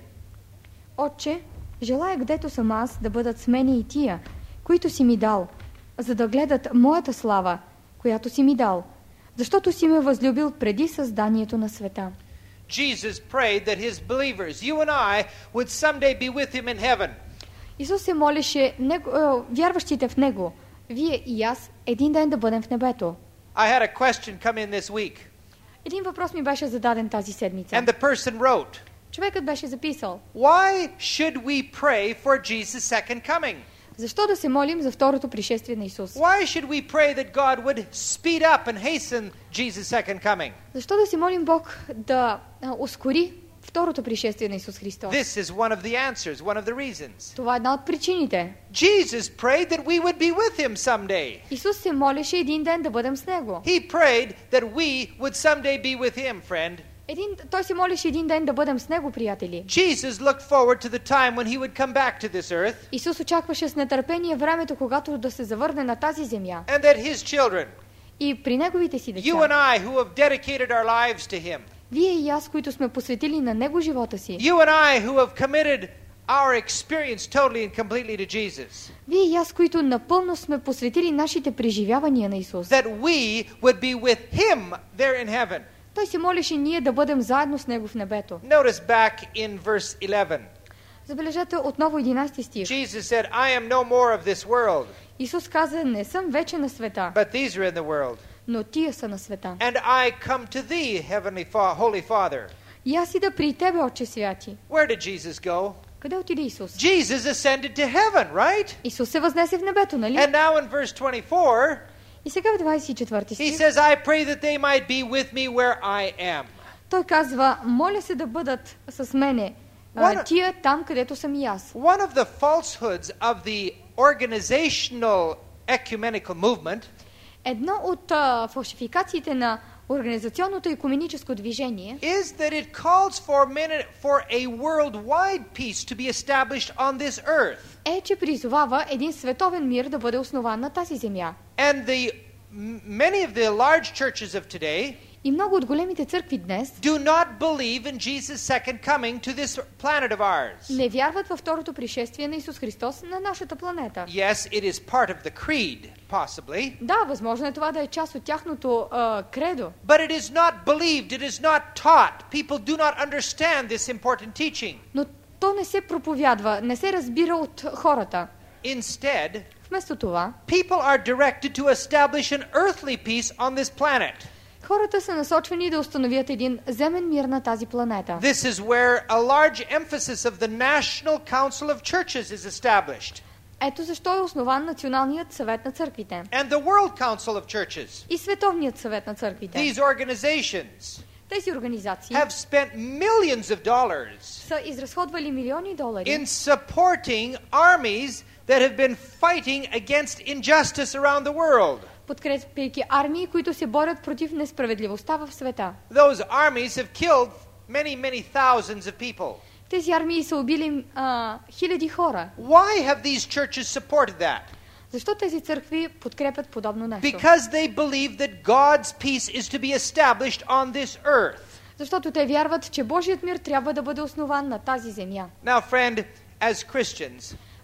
Отче, желая гдето съм аз да бъдат с мене и тия, които си ми дал, за да гледат моята слава, която си ми дал, защото си ме възлюбил преди създанието на света. Jesus prayed that his believers, you and I, would someday be with him in heaven. Исус се молеше него, е, вярващите в Него, вие и аз, един ден да бъдем в небето. I had a question come in this week, Един въпрос ми беше зададен тази седмица. and the person wrote, Човекът беше записал: why should we pray for Jesus' second coming? защо да се молим за второто пришествие на Исус? Why should we pray that God would speed up and hasten Jesus' second coming? Защо да се молим Бог да а, ускори второто пришествие на Исус Христос? This is one of the answers, one of the reasons. Това е една от причините. Jesus prayed that we would be with him someday. Исус се молеше един ден да бъдем с Него. He prayed that we would someday be with him, friend. Един, той се молеше един ден да бъдем с Него, приятели. Jesus looked forward to the time when he would come back to this earth, Исус очакваше с нетърпение времето, когато да се завърне на тази земя. and that his children, И при Неговите си you and деца, I who have dedicated our lives to him, вие и аз, които сме посветили на Него живота си, you and I who have committed our experience totally and completely to Jesus, вие и аз, които напълно сме посветили нашите преживявания на Исус, that we would be with him there in heaven. той се молеше ние да бъдем заедно с Него в небето. Notice back in verse eleven. Забележете отново единадесети стих. Jesus said, I am no more of this world, Исус каза: не съм вече на света, but these are in the world. но тия са на света. And I come to thee, heavenly fa- Holy Father. И аз ида при Тебе, Отче святи. Where did Jesus go? Къде отиде Исус? Jesus ascended to heaven, right? Исус се възнесе в небето, нали? And now in verse twenty-four, И сега в двадесет и четвърти he стих says, I pray that they might be with me where I am. той казва: моля се да бъдат с мене а, What a- тия там, където съм и аз. One of the falsehoods of the organizational ecumenical movement Едно от а, фалшификациите на организационното икуменическо движение is that it calls for, minute, for a worldwide peace to be established on this earth. е, че призовава един световен мир да бъде основан на тази земя. And the m- many of the large churches of today И много от големите църкви днес do not believe in Jesus' second coming to this planet of ours. не вярват във второто пришествие на Исус Христос на нашата планета. Yes, it is part of the creed, possibly, Да, възможно е това да е част от тяхното а, кредо, but it is not believed, it is not taught. People do not understand this important teaching. но то не се проповядва, не се разбира от хората. Instead, Вместо това, people are directed to establish an earthly peace on this planet. хората са насочвани да установят един земен мир на тази планета. This is where a large emphasis of the National Council of Churches is established, Ето защо е основан Националният съвет на църквите and the World Council of Churches. и Световният съвет на църквите. These organizations Тези организации have spent millions of dollars са изразходвали милиони долари in supporting armies that have been fighting against injustice around the world. подкрепяйки армии, които се борят против несправедливостта в света. Those armies have killed many, many thousands of people. Тези армии са убили а, хиляди хора. Why have these churches supported that? Защо тези църкви подкрепят подобно нещо? Because they believe that God's peace is to be established on this earth. Защото те вярват, че Божият мир трябва да бъде основан на тази земя. Now, friend, as Christians,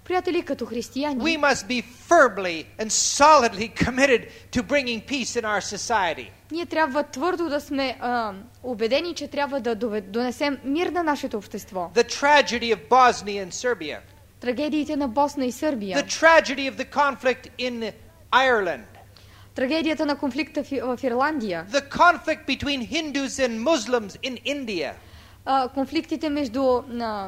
Приятели, като християни, we must be firmly and solidly committed to bringing peace in our society. ние трябва твърдо да сме а, убедени, че трябва да донесем мир на нашето общество. The tragedy of Bosnia and Serbia. Трагедиите на Босна и Сърбия. The tragedy of the conflict in Ireland. Трагедията на конфликта в Ирландия. The conflict between Hindus and Muslims in India. А, конфликтите между а,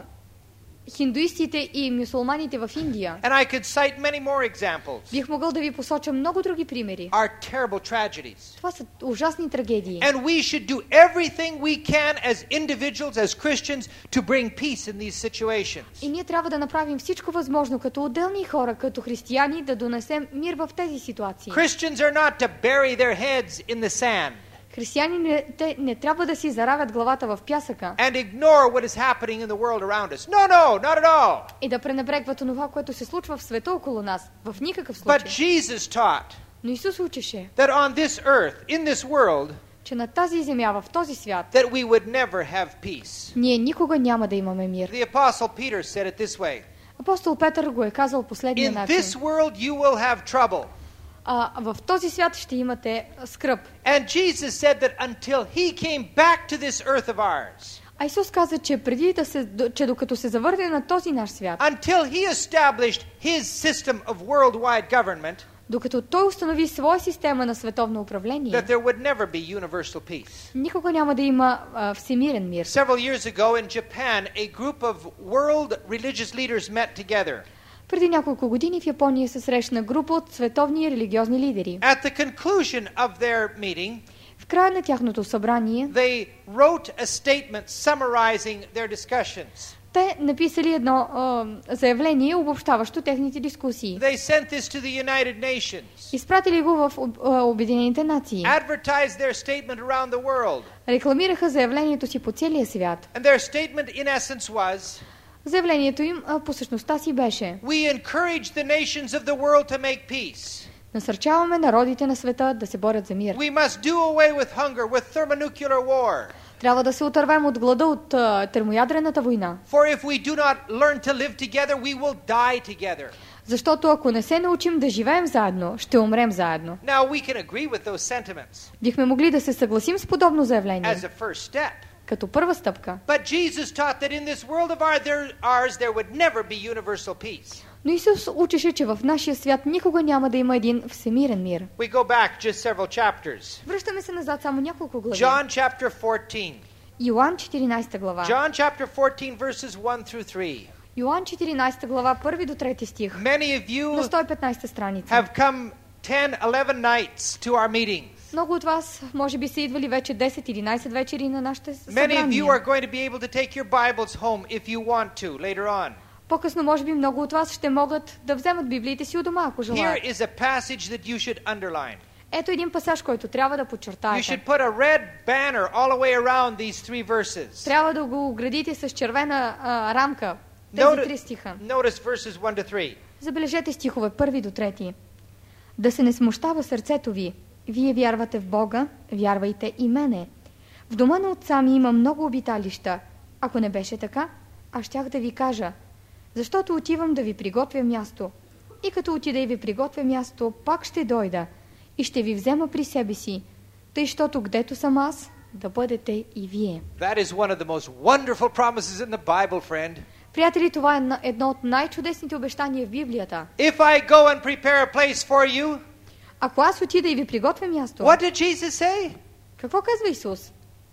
хиндуистите и мюсулманите в Индия. And I could cite many more examples. Бих могъл да ви посоча много други примери. Are terrible tragedies. Това са ужасни трагедии. And we should do everything we can as individuals, as Christians, to bring peace in these situations. И ние трябва да направим всичко възможно като отделни хора, като християни, да донесем мир в тези ситуации. Christians are not to bury their heads in the sand. Християни не, те не трябва да си заравят главата в пясъка and ignore what is happening in the world around us. No, no, not at all. И да пренебрегват това, което се случва в света около нас. В никакъв случай. But Jesus taught Но Исус учеше, that on this earth, in this world, че на тази земя, в този свят, that we would never have peace. ние никога няма да имаме мир. The Apostle Peter said it this way. Апостол Петър го е казал последния In начин. this world you will have trouble. А, в този свят ще имате скръб. And Jesus said that until he came back to this earth of ours, А Исус каза, че преди да се, че докато се завърне на този наш свят, until he established his system of worldwide government, докато той установи своя система на световно управление, that there would never be universal peace. никога няма да има а, всемирен мир. Several years ago in Japan, a group of world religious leaders met together. Преди няколко години в Япония се срещна група от световни религиозни лидери. At the conclusion of their meeting, В края на тяхното събрание, they wrote a statement summarizing their discussions. те написали едно а, заявление, обобщаващо техните дискусии. They sent this to the United Nations, Изпратили го в а, Обединените нации. advertised their statement around the world. Рекламираха заявлението си по целия свят. And their statement in essence was, Заявлението им а, по същността си беше: we encourage the nations of the world to make peace. насърчаваме народите на света да се борят за мир. We must do away with hunger, with thermonuclear war. Трябва да се отървем от глада, от а, термоядрената война. For if we do not learn to live together, we will die together. Защото ако не се научим да живеем заедно, ще умрем заедно. Now we can agree with those sentiments Бихме могли да се съгласим с подобно заявление as a first step. като първа стъпка. But Jesus taught that in this world of our- there- ours there would never be universal peace. Но Исус учеше, че в нашия свят никога няма да има един всемирен мир. We go back just several chapters. Връщаме се назад само няколко глави. John chapter fourteen. Йоан четиринадесета глава. John chapter fourteen verses one through three. Йоан четиринадесета глава, първи до трети стих. Many of На you сто и петнадесета страница. have come ten, eleven nights to our meetings. Много от вас може би са идвали вече десет-единадесет вечери на нашите Many of you събрания. are going to be able to take your Bibles home if you want to later on. По-късно може би много от вас ще могат да вземат Библиите си у дома, ако Here желаят. is a passage that you should underline. Ето един пасаж, който трябва да You подчертаете. should put a red banner all the way around these three verses. Трябва да го оградите с червена а, рамка. Тези Notice, три стиха. notice verses one to three. Забележете стихове първи до трети. Да се не смущава сърцето ви. Вие вярвате в Бога, вярвайте и мене. В дома на отца ми има много обиталища. Ако не беше така, аз щях да ви кажа. Защото отивам да ви приготвя място. И като отида и ви приготвя място, пак ще дойда и ще ви взема при себе си. Тъй, щото гдето съм аз, да бъдете и вие. That is one of the most wonderful promises in the Bible, friend. Приятели, това е на- едно от най-чудесните обещания в Библията. If I go and prepare a place for you, Ако аз отида и ви приготвя място, what did Jesus say? какво казва Исус?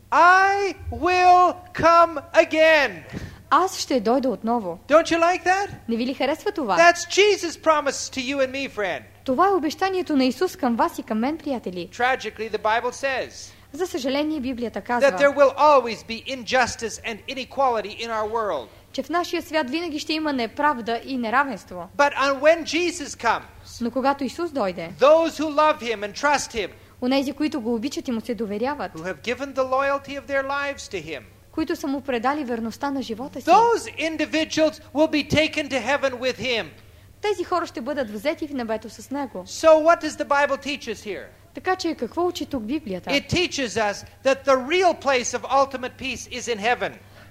I will come again. Аз ще дойда отново. Don't you like that? Не ви ли харесва това? That's Jesus' promise to you and me, friend. Това е обещанието на Исус към вас и към мен, приятели. Tragically, the Bible says За съжаление, Библията that казва, there will always be injustice and inequality in our world. че в нашия свят винаги ще има неправда и неравенство. But uh, when Jesus comes, Но когато Исус дойде, those who love him and trust him, онези, които го обичат и му се доверяват, who have given the loyalty of their lives to him, които са му предали верността на живота си, those individuals will be taken to heaven with him. тези хора ще бъдат взети в небето с него. So what does the Bible teach us here? Така че какво учи тук Библията? It teaches us that the real place of ultimate peace is in heaven.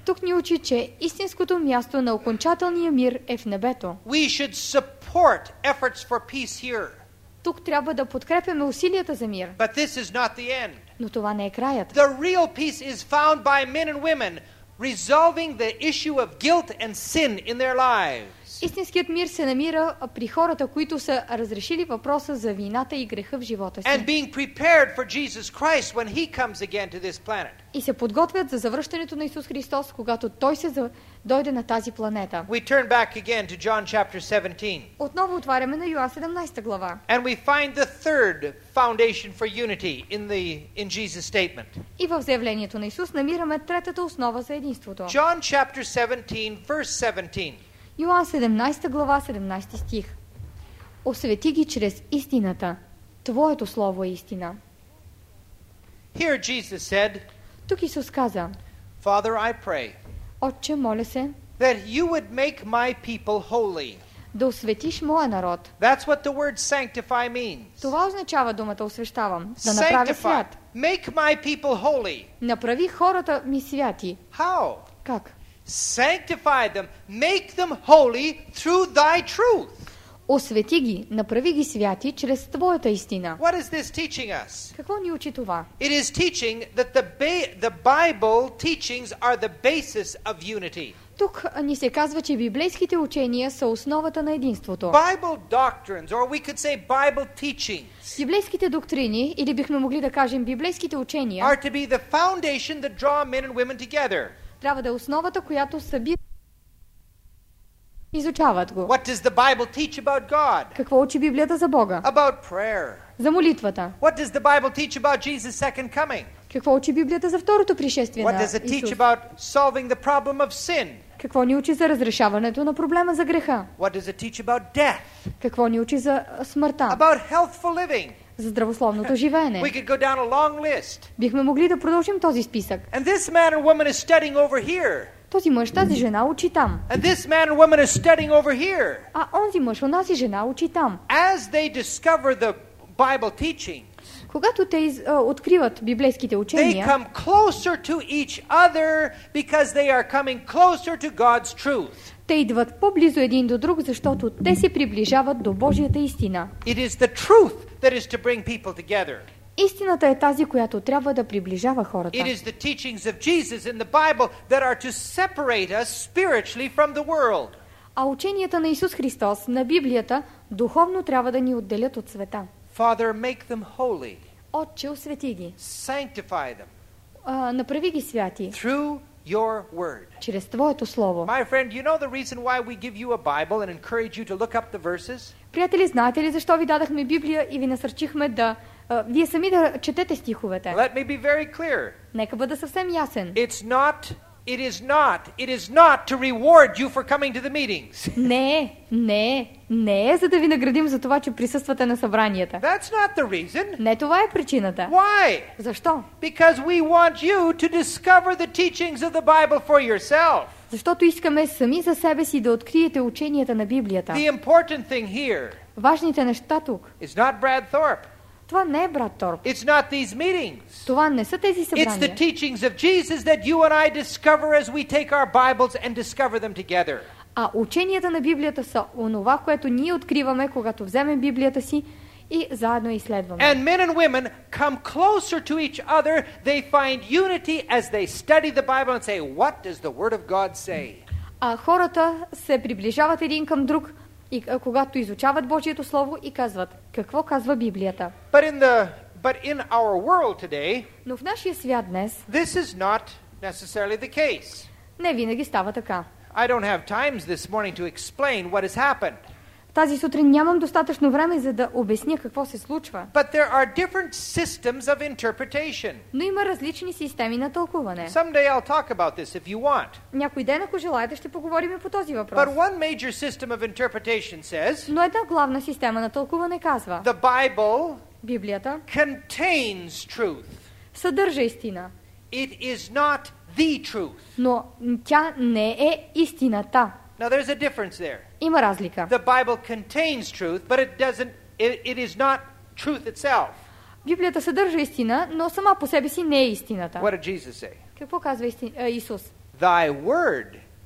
Тук ни учи, че истинското място на окончателния мир е в небето. We should support efforts for peace here. Тук трябва да подкрепяме усилията за мир. But this is not the end. Но това не е краят. The real peace is found by men and women resolving the issue of guilt and sin in their lives. Истинският мир се намира при хората, които са разрешили въпроса за вината и греха в живота си. And being prepared for Jesus Christ when he comes again to this planet. И се подготвят за завръщането на Исус Христос, когато Той се за... дойде на тази планета. We turn back again to John chapter seventeen. Отново отваряме на Йоан седемнадесета глава. And we find the third foundation for unity in the in Jesus' statement. И в заявлението на Исус намираме третата основа за единството. John chapter seventeen verse seventeen. Йоан седемнадесета глава, седемнадесети стих. Освети ги чрез истината. Твоето слово е истина. Here Jesus said, Тук Исус каза: Father, I pray Отче, моля се that you would make my people holy. да осветиш моя народ. That's what the word sanctify means. Това означава думата освещавам. Да направя Sanctify. свят. Make my people holy. Направи хората ми святи. How? Как? Sanctify them. Make them holy through thy truth. Освети ги, направи ги святи чрез Твоята истина. What is this teaching us? Какво ни учи това? It is teaching that the, ba- the Bible teachings are the basis of unity. Тук ни се казва, че библейските учения са основата на единството. Bible doctrines, or we could say Bible teachings, Библейските доктрини, или бихме могли да кажем библейските учения, are to be the foundation that draw men and women together. трябва да е основата, която събира. Изучават го. What does the Bible teach about God? Какво учи Библията за Бога? About prayer. За молитвата. What does the Bible teach about Jesus' second coming? Какво учи Библията за второто пришествие What на does it teach Исус? about solving the problem of sin? Какво ни учи за разрешаването на проблема за греха? What does it teach about death? Какво ни учи за а, смъртта? About healthful living? За здравословното живеене? We could go down a long list. Бихме могли да продължим този списък. And this man or woman is studying over here. Този мъж, тази жена учи там. And this man or woman is studying over here. А онзи мъж, онази жена учи там. As they discover the Bible teaching, Когато те из, а, откриват библейските they учения, come closer to each other because they are coming closer to God's truth. те идват по-близо един до друг, защото те се приближават до Божията истина. It is the truth that is to bring people together. Истината е тази, която трябва да приближава хората. It is the teachings of Jesus in the Bible that are to separate us spiritually from the world. А ученията на Исус Христос, на Библията, духовно трябва да ни отделят от света. Father, make them holy. Отче, освети ги. Sanctify them А, направи ги святи through your word. чрез Твоето Слово. My friend, you know the reason why we give you a Bible and encourage you to look up the verses? Приятели, знаете ли защо ви дадахме Библия и ви насърчихме да а, вие сами да четете стиховете? Let me be very clear. Нека бъда съвсем ясен. It's not it is not it is not to reward you for coming to the meetings. Не е, не е, не е за да ви наградим за това, че присъствате на събранията. That's not the reason. Не това е причината. Why? Защо? Because we want you to discover the teachings of the Bible for yourself. Защото искаме сами за себе си да откриете ученията на Библията. The important thing here Важните неща тук. is not Brad Thorpe. Това не е брат Торп. It's not these meetings. Това не са тези It's the събрания. teachings of Jesus that you and I discover as we take our Bibles and discover them together. А ученията на Библията са онова, което ние откриваме, когато вземем Библията си и заедно я изследваме. And men and women come closer to each other. They find unity as they study the Bible and say, what does the Word of God say? А хората се приближават един към друг, и а, когато изучават Божието Слово и казват, какво казва Библията. But in the but in our world today, Но в нашия свят днес this is not necessarily the case. не винаги става така. I don't have times this morning to explain what has happened. Тази сутрин нямам достатъчно време, за да обясня какво се случва. But there are different systems of interpretation. Но има различни системи на тълкуване. Someday I'll talk about this if you want. Някой ден, ако желаете, ще поговорим по този въпрос. But one major system of interpretation says Но една главна система на тълкуване казва, the Bible Библията contains truth. съдържа истина, It is not the truth. но тя не е истината. Now there's a difference there. Има разлика. The Bible contains truth, but it doesn't it, it is not truth itself. Библията съдържа истина, но сама по себе си не е истината. What did Jesus say? Какво казва исти... а, Исус? Thy word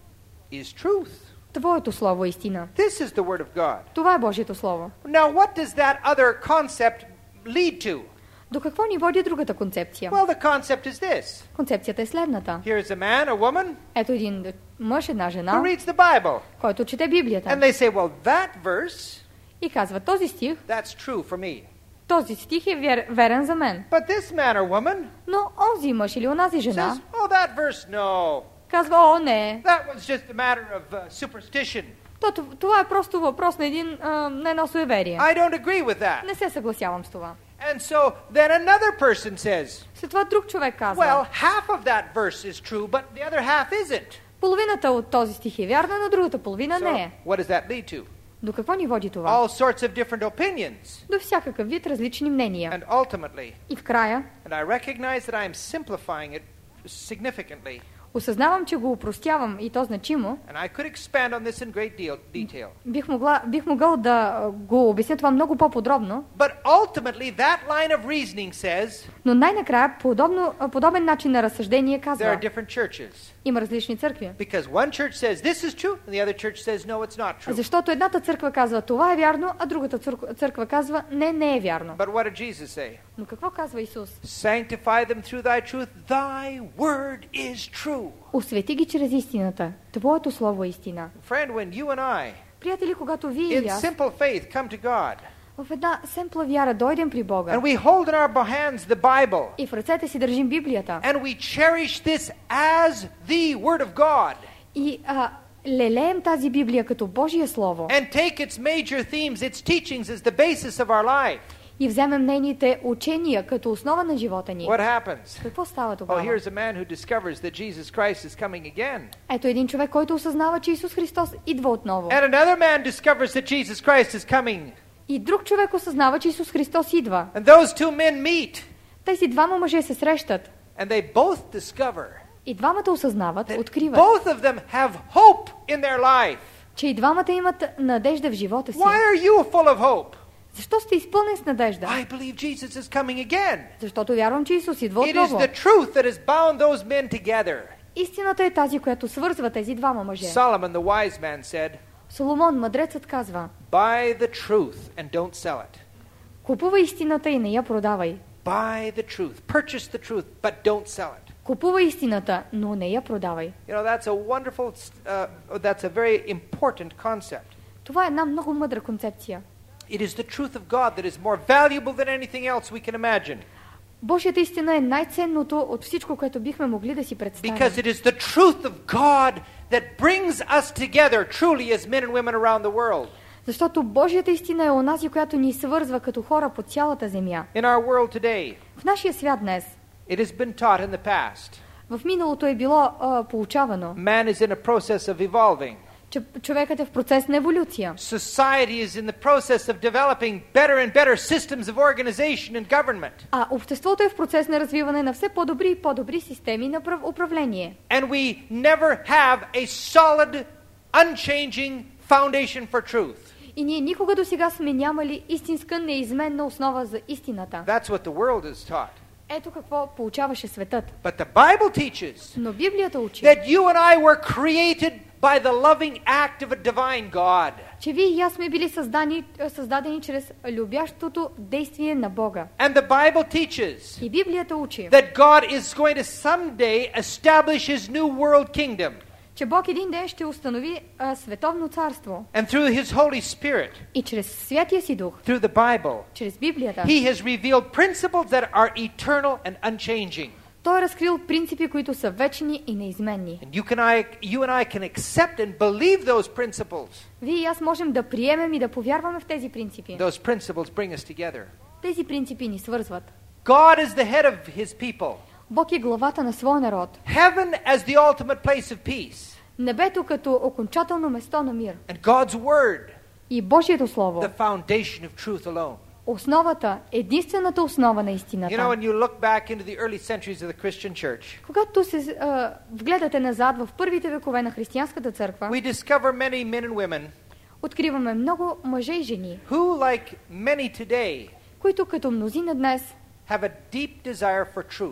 is truth. Твоето слово е истина. This is the word of God. Това е Божието слово. Now, what does that other concept lead to? До какво ни води другата концепция? Well, the concept is this. Концепцията е следната. Here's a man, a woman, Ето един мъж, една who жена, reads the Bible. който чете Библията. And they say, well, that verse, И казва, този стих, that's true for me. този стих е вер, верен за мен. But this man or woman Но онзи мъж или онази жена says, oh, that verse, no. казва, о, не. That was just a matter of uh, superstition. То, това е просто въпрос на, един, а, на едно суеверие. I don't agree with that. Не се съгласявам с това. And so then another person says, След това друг човек казва, well, half of that verse is true, but the other half isn't. половината от този стих е вярна, но другата половина So не е. what does that lead to? До какво ни води това? All sorts of different opinions. До всякакъв вид различни мнения. And ultimately, И в края, and I recognize that I am simplifying it significantly, осъзнавам, че го упростявам и то значимо. and I could expand on this in great deal, detail. Бих, могла, бих могъл да а, го обясня това много по-подробно, But ultimately, that line of reasoning says но най-накрая подобно, а, подобен начин на разсъждение there казва, are different churches. има различни църкви. Because one church says this is true, and the other church says no, it's not true. Защото едната църква казва, това е вярно, а другата църква, църква казва, не, не е вярно. But what did Jesus say? Но какво казва Исус? Sanctify them through thy truth. Thy word is true. Освети ги чрез истината. Твоето слово е истина. Friend, when you and I, Приятели, когато вие in и аз simple faith, come to God, в една семпла вяра дойдем при Бога and we hold in our hands the Bible, и в ръцете си държим Библията and we cherish this as the Word of God, и а, лелеем тази Библия като Божие Слово and take its major themes, its teachings as the basis of our life, и вземем нейните учения като основа на живота ни, what happens? какво става Oh, тогава? here's a man who discovers that Jesus Christ is coming again. Ето един човек, който осъзнава, че Исус Христос идва отново. And another man discovers that Jesus Christ is coming. И друг човек осъзнава, че Исус Христос идва. And those two men meet, Тези двама мъже се срещат. and they both discover И двамата осъзнават, that откриват, both of them have hope in their life. че и двамата имат надежда в живота си. Why are you full of hope? Защо сте изпълнен с надежда? I believe Jesus is coming again. Защото вярвам, че Исус идва It is отново. the truth that has bound those men together. Истината е тази, която свързва тези двама мъже. Solomon, the wise man, said, Соломон, мъдрецът, казва, buy the truth and don't sell it. купувай истината и не я продавай. Buy the truth. Purchase the truth, but don't sell it. Купувай истината, но не я продавай. You know, that's a wonderful, uh, that's a very important concept. Това е една много мъдра концепция. It is the truth of God that is more valuable than anything else we can imagine. Божията истина е най-ценното от всичко, което бихме могли да си представим. Because it is the truth of God that brings us together truly as men and women around the world. Защото Божията истина е онази, която ни свързва като хора по цялата земя. In our world today, В нашия свят днес, it has been taught in the past. в миналото е било а, получавано, Man is in a process of evolving. че човекът е в процес на еволюция. Society is in the process of developing better and better systems of organization and government. А обществото е в процес на развиване на все по-добри и по-добри системи на прав- управление. And we never have a solid, unchanging foundation for truth. И ние никога до сега сме нямали истинска неизменна основа за истината. That's what the world is taught. Ето какво получаваше светът. But the Bible teaches Но Библията учи, that you and I were created by the loving act of a divine God. че вие и аз сме били създани, създадени чрез любящото действие на Бога. And the Bible teaches И Библията учи, that God is going to someday establish his new world kingdom. че Бог един ден ще установи а, световно царство. And through his Holy Spirit, И чрез Святия си Дух, through the Bible, чрез Библията, he has revealed principles that are eternal and unchanging. Той е разкрил принципи, които са вечни и неизменни. And you, can I, you and I can accept and believe those principles. Вие и аз можем да приемем и да повярваме в тези принципи. Those principles bring us together. Тези принципи ни свързват. God is the head of his people. Бог е главата на своя народ. Heaven as the ultimate place of peace. Небето като окончателно место на мир. And God's word, И Божието Слово. the foundation of truth alone. Основата, единствената основа на истината. You know, when you look back into the early centuries of the Christian church, Когато се а, вгледате назад в първите векове на християнската църква, we discover many men and women откриваме много мъже и жени, who, like many today, които като мнозина днес have a deep desire for truth.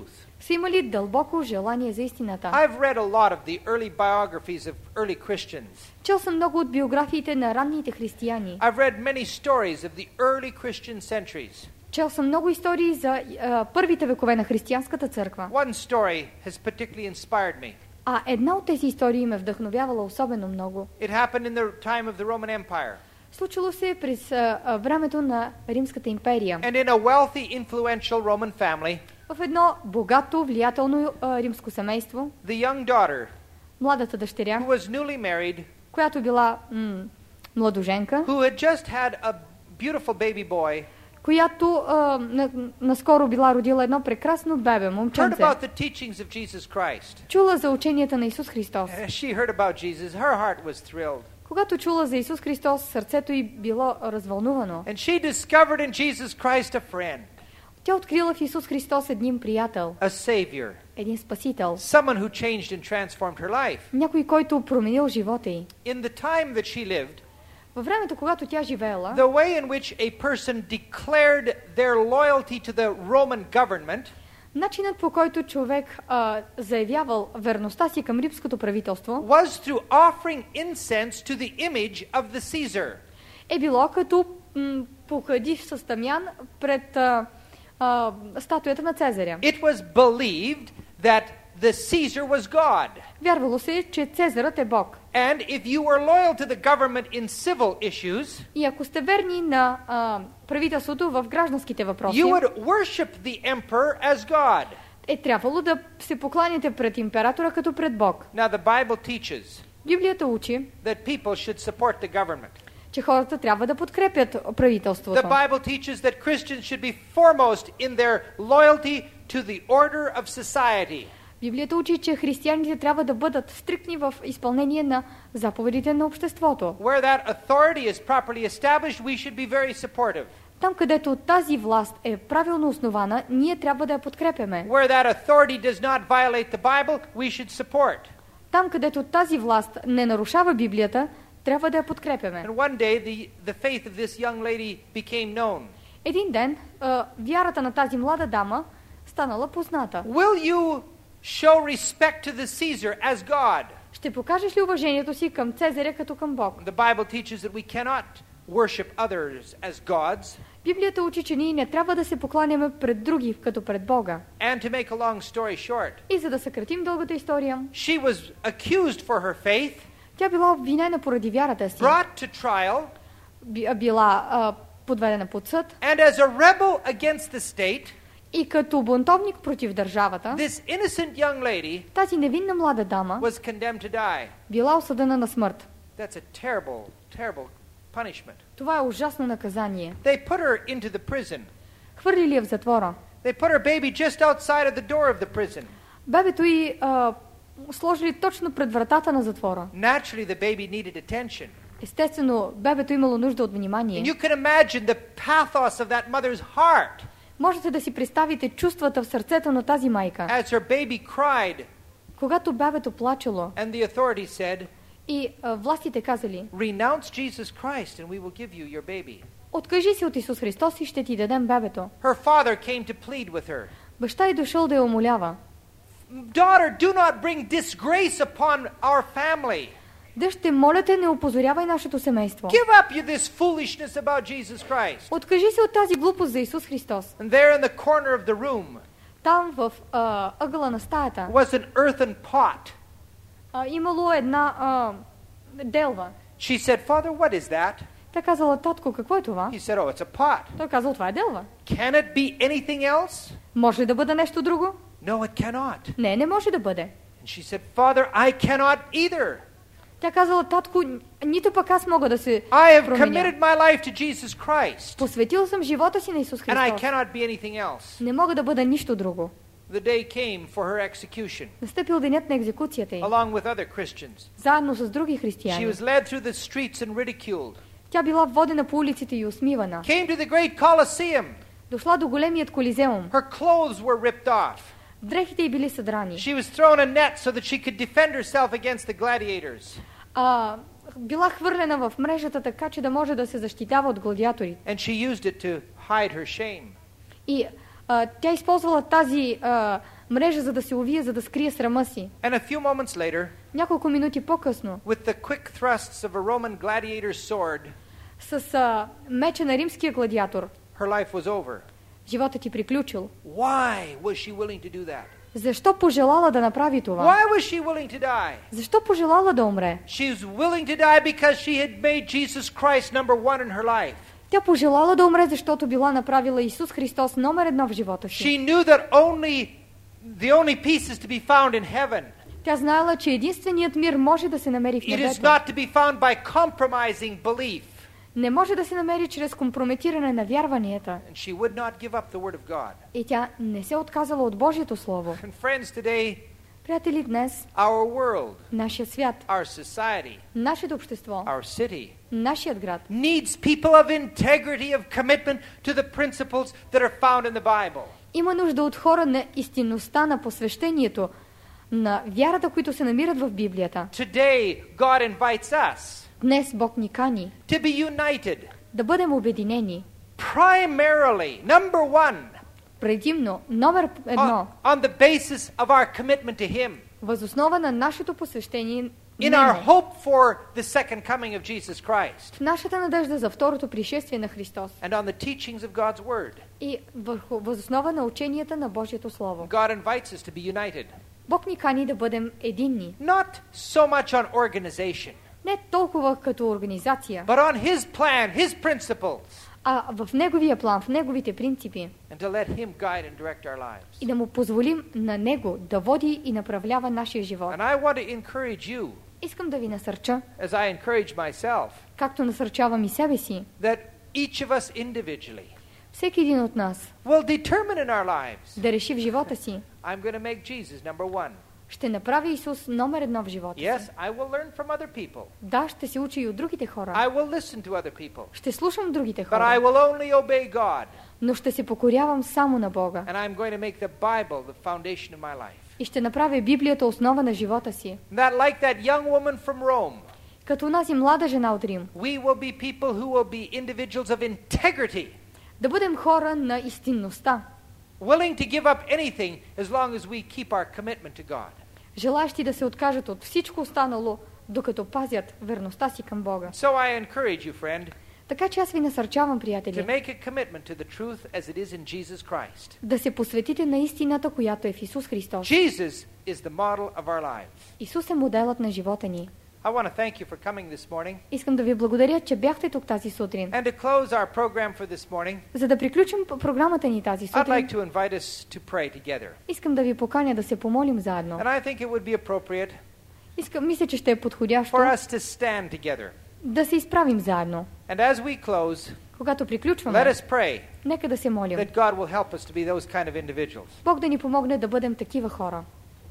са имали дълбоко желание за истината. I've read a lot of the early biographies of early Christians. Чел съм много от биографиите на ранните християни. I've read many stories of the early Christian centuries. Чел съм много истории за а, първите векове на християнската църква. One story has particularly inspired me. А една от тези истории ме вдъхновявала особено много. It happened in the time of the Roman Empire. Случило се през а, а, времето на Римската империя. And in a wealthy, influential Roman family, В едно богато, влиятелно а, римско семейство, the young daughter, младата дъщеря, who was newly married, която била м- младоженка, who had just had a beautiful baby boy, която а, на, наскоро била родила едно прекрасно бебе, heard момченце. about the teachings of Jesus Christ. Чула за ученията на Исус Христос. And as she heard about Jesus, her heart was thrilled. Когато чула за Исус Христос, сърцето й било развълнувано. And she discovered in Jesus Christ a friend, Тя открила в Исус Христос един приятел, a savior, един спасител, someone who changed and transformed her life. някой, който променил живота й. In the time that she lived, Във времето, когато тя живеела, the way in which a person declared their loyalty to the Roman government начинът, по който човек а, заявявал верността си към римското правителство, was through offering incense to the image of the Caesar. е било като м, покадив с тамян пред а, а, статуята на Цезаря. It was believed that the Caesar was God. Вярвало се, че Цезарът е Бог. And if you were loyal to the government in civil issues, И ако сте верни на а, правителството в гражданските въпроси, you would worship the emperor as God. е трябвало да се покланяте пред императора като пред Бог. Now the Bible teaches Библията учи, that people should support the government. че хората трябва да подкрепят правителството. The Bible teaches that Christians should be foremost in their loyalty to the order of society. Библията учи, че християните трябва да бъдат стриктни в изпълнение на заповедите на обществото. Where that authority is properly established, we should be very supportive. Там, където тази власт е правилно основана, ние трябва да я подкрепяме. Where that authority does not violate the Bible, we should support. Там, където тази власт не нарушава Библията, трябва да я подкрепяме. And one day the, the faith of this young lady became known. Един ден а, вярата на тази млада дама станала позната. Will you show respect to the Caesar as God? Ще покажеш ли уважението си към Цезаря като към Бог? The Bible teaches that we cannot worship others as gods. Библията учи, че ние не трябва да се покланяме пред други като пред Бога. And to make a long story short, И за да съкратим дългата история, she was accused for her faith, тя била обвинена поради вярата си, brought to trial, би- била а, подведена под съд and as a rebel against the state, и като бунтовник против държавата, this innocent young lady тази невинна млада дама was condemned to die. била осъдена на смърт. That's a terrible, terrible punishment. Това е ужасно наказание. They put her into the prison. Хвърлили я в затвора. They put her baby just outside of the door of the prison. Бебето й а, сложили точно пред вратата на затвора. Naturally, the baby needed attention. Естествено, бебето имало нужда от And внимание. you can imagine the pathos of that mother's heart Можете да си представите чувствата в сърцето на тази майка. as her baby cried, Когато бебето плачело and the authority said, и а, властите казали: "Renounce Jesus Christ, and we will give you your baby." откажи се от Исус Христос и ще ти дадем бебето. Her father came to plead with her. Баща й дошъл да я умолява. Daughter, do not bring disgrace upon our family. Дъще, моля те, не опозорявай нашето семейство. Give up you this foolishness about Jesus Christ. Откажи се от тази глупост за Исус Христос. And there in the corner of the room Там в а, ъгъла на стаята was an earthen pot. а, имало една а, делва. She said, "Father, what is that?" Тя казала: татко, какво е това? He said, "Oh, it's a pot." Той казал: това е делва. Can it be anything else? Може ли да бъде нещо друго? No, it cannot. Не, не може да бъде. And she said, "Father, I cannot either. Тя казала: татко, нито пък аз мога да се I have променя. committed my life to Jesus Christ, Посветил съм живота си на Исус and I Христос. cannot be anything else." Не мога да бъда нищо друго. The day came for her execution, Настъпил денят на екзекуцията й, along with other Christians. заедно с други She християни. was led through the streets and ridiculed. Тя била водена по улиците и усмивана. Came to the great Colosseum. Дошла до големият Колизеум. Her clothes were ripped off. Дрехите й били съдрани. She was thrown a net so that she could defend herself against the gladiators. А, била хвърлена в мрежата така, че да може да се защитава от гладиатори. And she used it to hide her shame. И а, тя използвала тази а, мрежа, за да се увие, за да скрие срама си. And a few moments later, Няколко минути по-късно, with the quick thrusts of a Roman gladiator's sword, с а, меча на римския гладиатор, her life was over. животът ти приключил. Why was she willing to do that? Защо пожелала да направи това? Why was she willing to die? Защо пожелала да умре? She was willing to die because she had made Jesus Christ number one in her life. Тя пожелала да умре, защото била направила Исус Христос номер едно в живота си. She knew that only the only peace is to be found in heaven. Тя знаела, че единственият мир може да се намери в It is небето. not to be found by compromising belief. Не може да се намери чрез компрометиране на вярванията. And she would not give up the word of God. И тя не се отказала от Божието Слово. And friends, today, Приятели, днес our world, нашия свят, our society, нашето общество, our city нашият град needs people of integrity, of commitment to the principles that are found in the Bible. има нужда от хора на истинността, на посвещението, на вярата, които се намират в Библията. Today, God invites us Днес Бог ни кани to be united, да бъдем обединени. primarily, number one, Предимно, номер on, едно, on the basis of our commitment to Him, възоснова на нашето посвещение in на our Него, hope for the second coming of Jesus Christ, в нашата надежда за второто пришествие на Христос and on the teachings of God's Word. и върху възоснова на ученията на Божието Слово. God invites us to be united, Бог ни кани да бъдем единни. not so much on organization, Не толкова като организация, but on His plan, His principles, а в Неговия план, в Неговите принципи. and to let Him guide and direct our lives. И да му позволим на Него да води и направлява нашия живот. And I want to encourage you, Искам да ви насърча, as I encourage myself, както насърчавам и себе си, that each of us individually всеки един от нас will determine in our lives, да реши в живота си, I'm going to make Jesus number one. ще направи Исус номер едно в живота Yes, си. I will learn from other people. Да, ще се учи и от другите хора. I will listen to other people. Ще слушам другите But I хора, will only obey God. но ще се покорявам само на Бога. And I'm going to make the Bible the foundation of my life. И ще направя Библията основа на живота си. That like that young woman from Rome, Като унази млада жена от Рим, we will be people who will be individuals of integrity, да бъдем хора на истинността, willing to give up anything as long as we keep our commitment to God. желащи да се откажат от всичко останало, докато пазят верността си към Бога. So I encourage you, friend, Така че аз ви насърчавам, to приятели, make a commitment to the truth as it is in Jesus Christ. да се посветите на истината, която е в Исус Христос. Jesus is the model of our lives. Исус е моделът на живота ни. I want to thank you for coming this morning. Искам да ви благодаря, че бяхте тук тази сутрин. And to close our program for this morning, За да приключим п- програмата ни тази I'd сутрин, like to invite us to pray together. искам да ви поканя да се помолим заедно. And I think it would be appropriate Искам, мисля, че ще е подходящо for us to stand together. да се изправим заедно. And as we close, Когато let приключваме, us pray нека да се молим. that God will help us to be those kind of individuals. Бог да ни помогне да бъдем такива хора.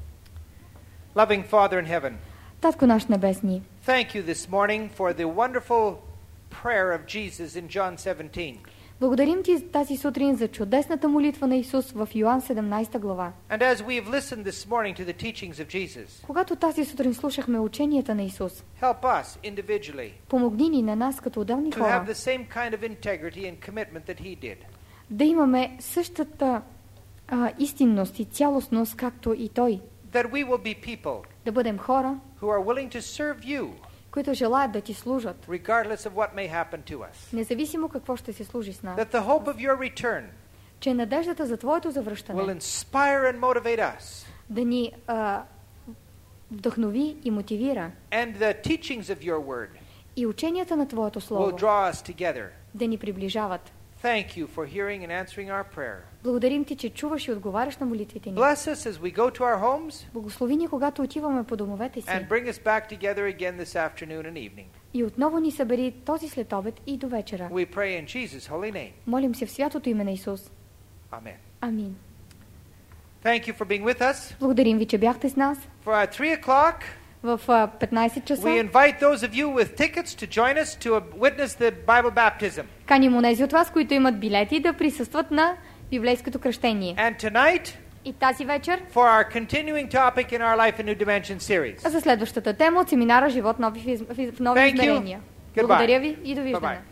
Loving Father in heaven, Татко наш небесни, thank you this morning for the wonderful prayer of Jesus in John seventeen. благодарим ти тази сутрин за чудесната молитва на Исус в Йоан седемнадесета глава. And as we have listened this morning to the teachings of Jesus, Когато тази сутрин слушахме ученията на Исус, help us individually помогни ни на нас като отделни to have хора the same kind of integrity and commitment that He did. да имаме същата а, истинност и цялостност, както и Той. That we will be people Да бъдем хора, who are willing to serve you които желаят да ти служат, regardless of what may happen to us. независимо какво ще се служи с нас. That the hope of your return Че надеждата за Твоето will завръщане inspire and motivate us, да ни а, вдъхнови и мотивира and the teachings of your word и ученията на Твоето will Слово draw us together. да ни приближават. Thank you for hearing and answering our prayer. Благодарим Ти, че чуваш и отговаряш на молитвите ни. Bless us as we go to our homes Благослови ни, когато отиваме по домовете си. and bring us back together again this afternoon and evening. И отново ни събери този следобед и до вечера. We pray in Jesus' holy name. Молим се в святото име на Исус. Amen. Амин. Thank you for being with us. Благодарим Ви, че бяхте с нас. For at three o'clock, В а, петнадесет we часа invite those of you with tickets to join us to uh, witness the Bible baptism. каним онези от вас, които имат билети, да присъстват на библейското кръщение. And tonight, И тази вечер, for our continuing topic in our Life in New Dimension series. за следващата тема от семинара Живот нови в из- в нови Thank you. измерения. Goodbye. Благодаря ви и довиждане. Bye-bye.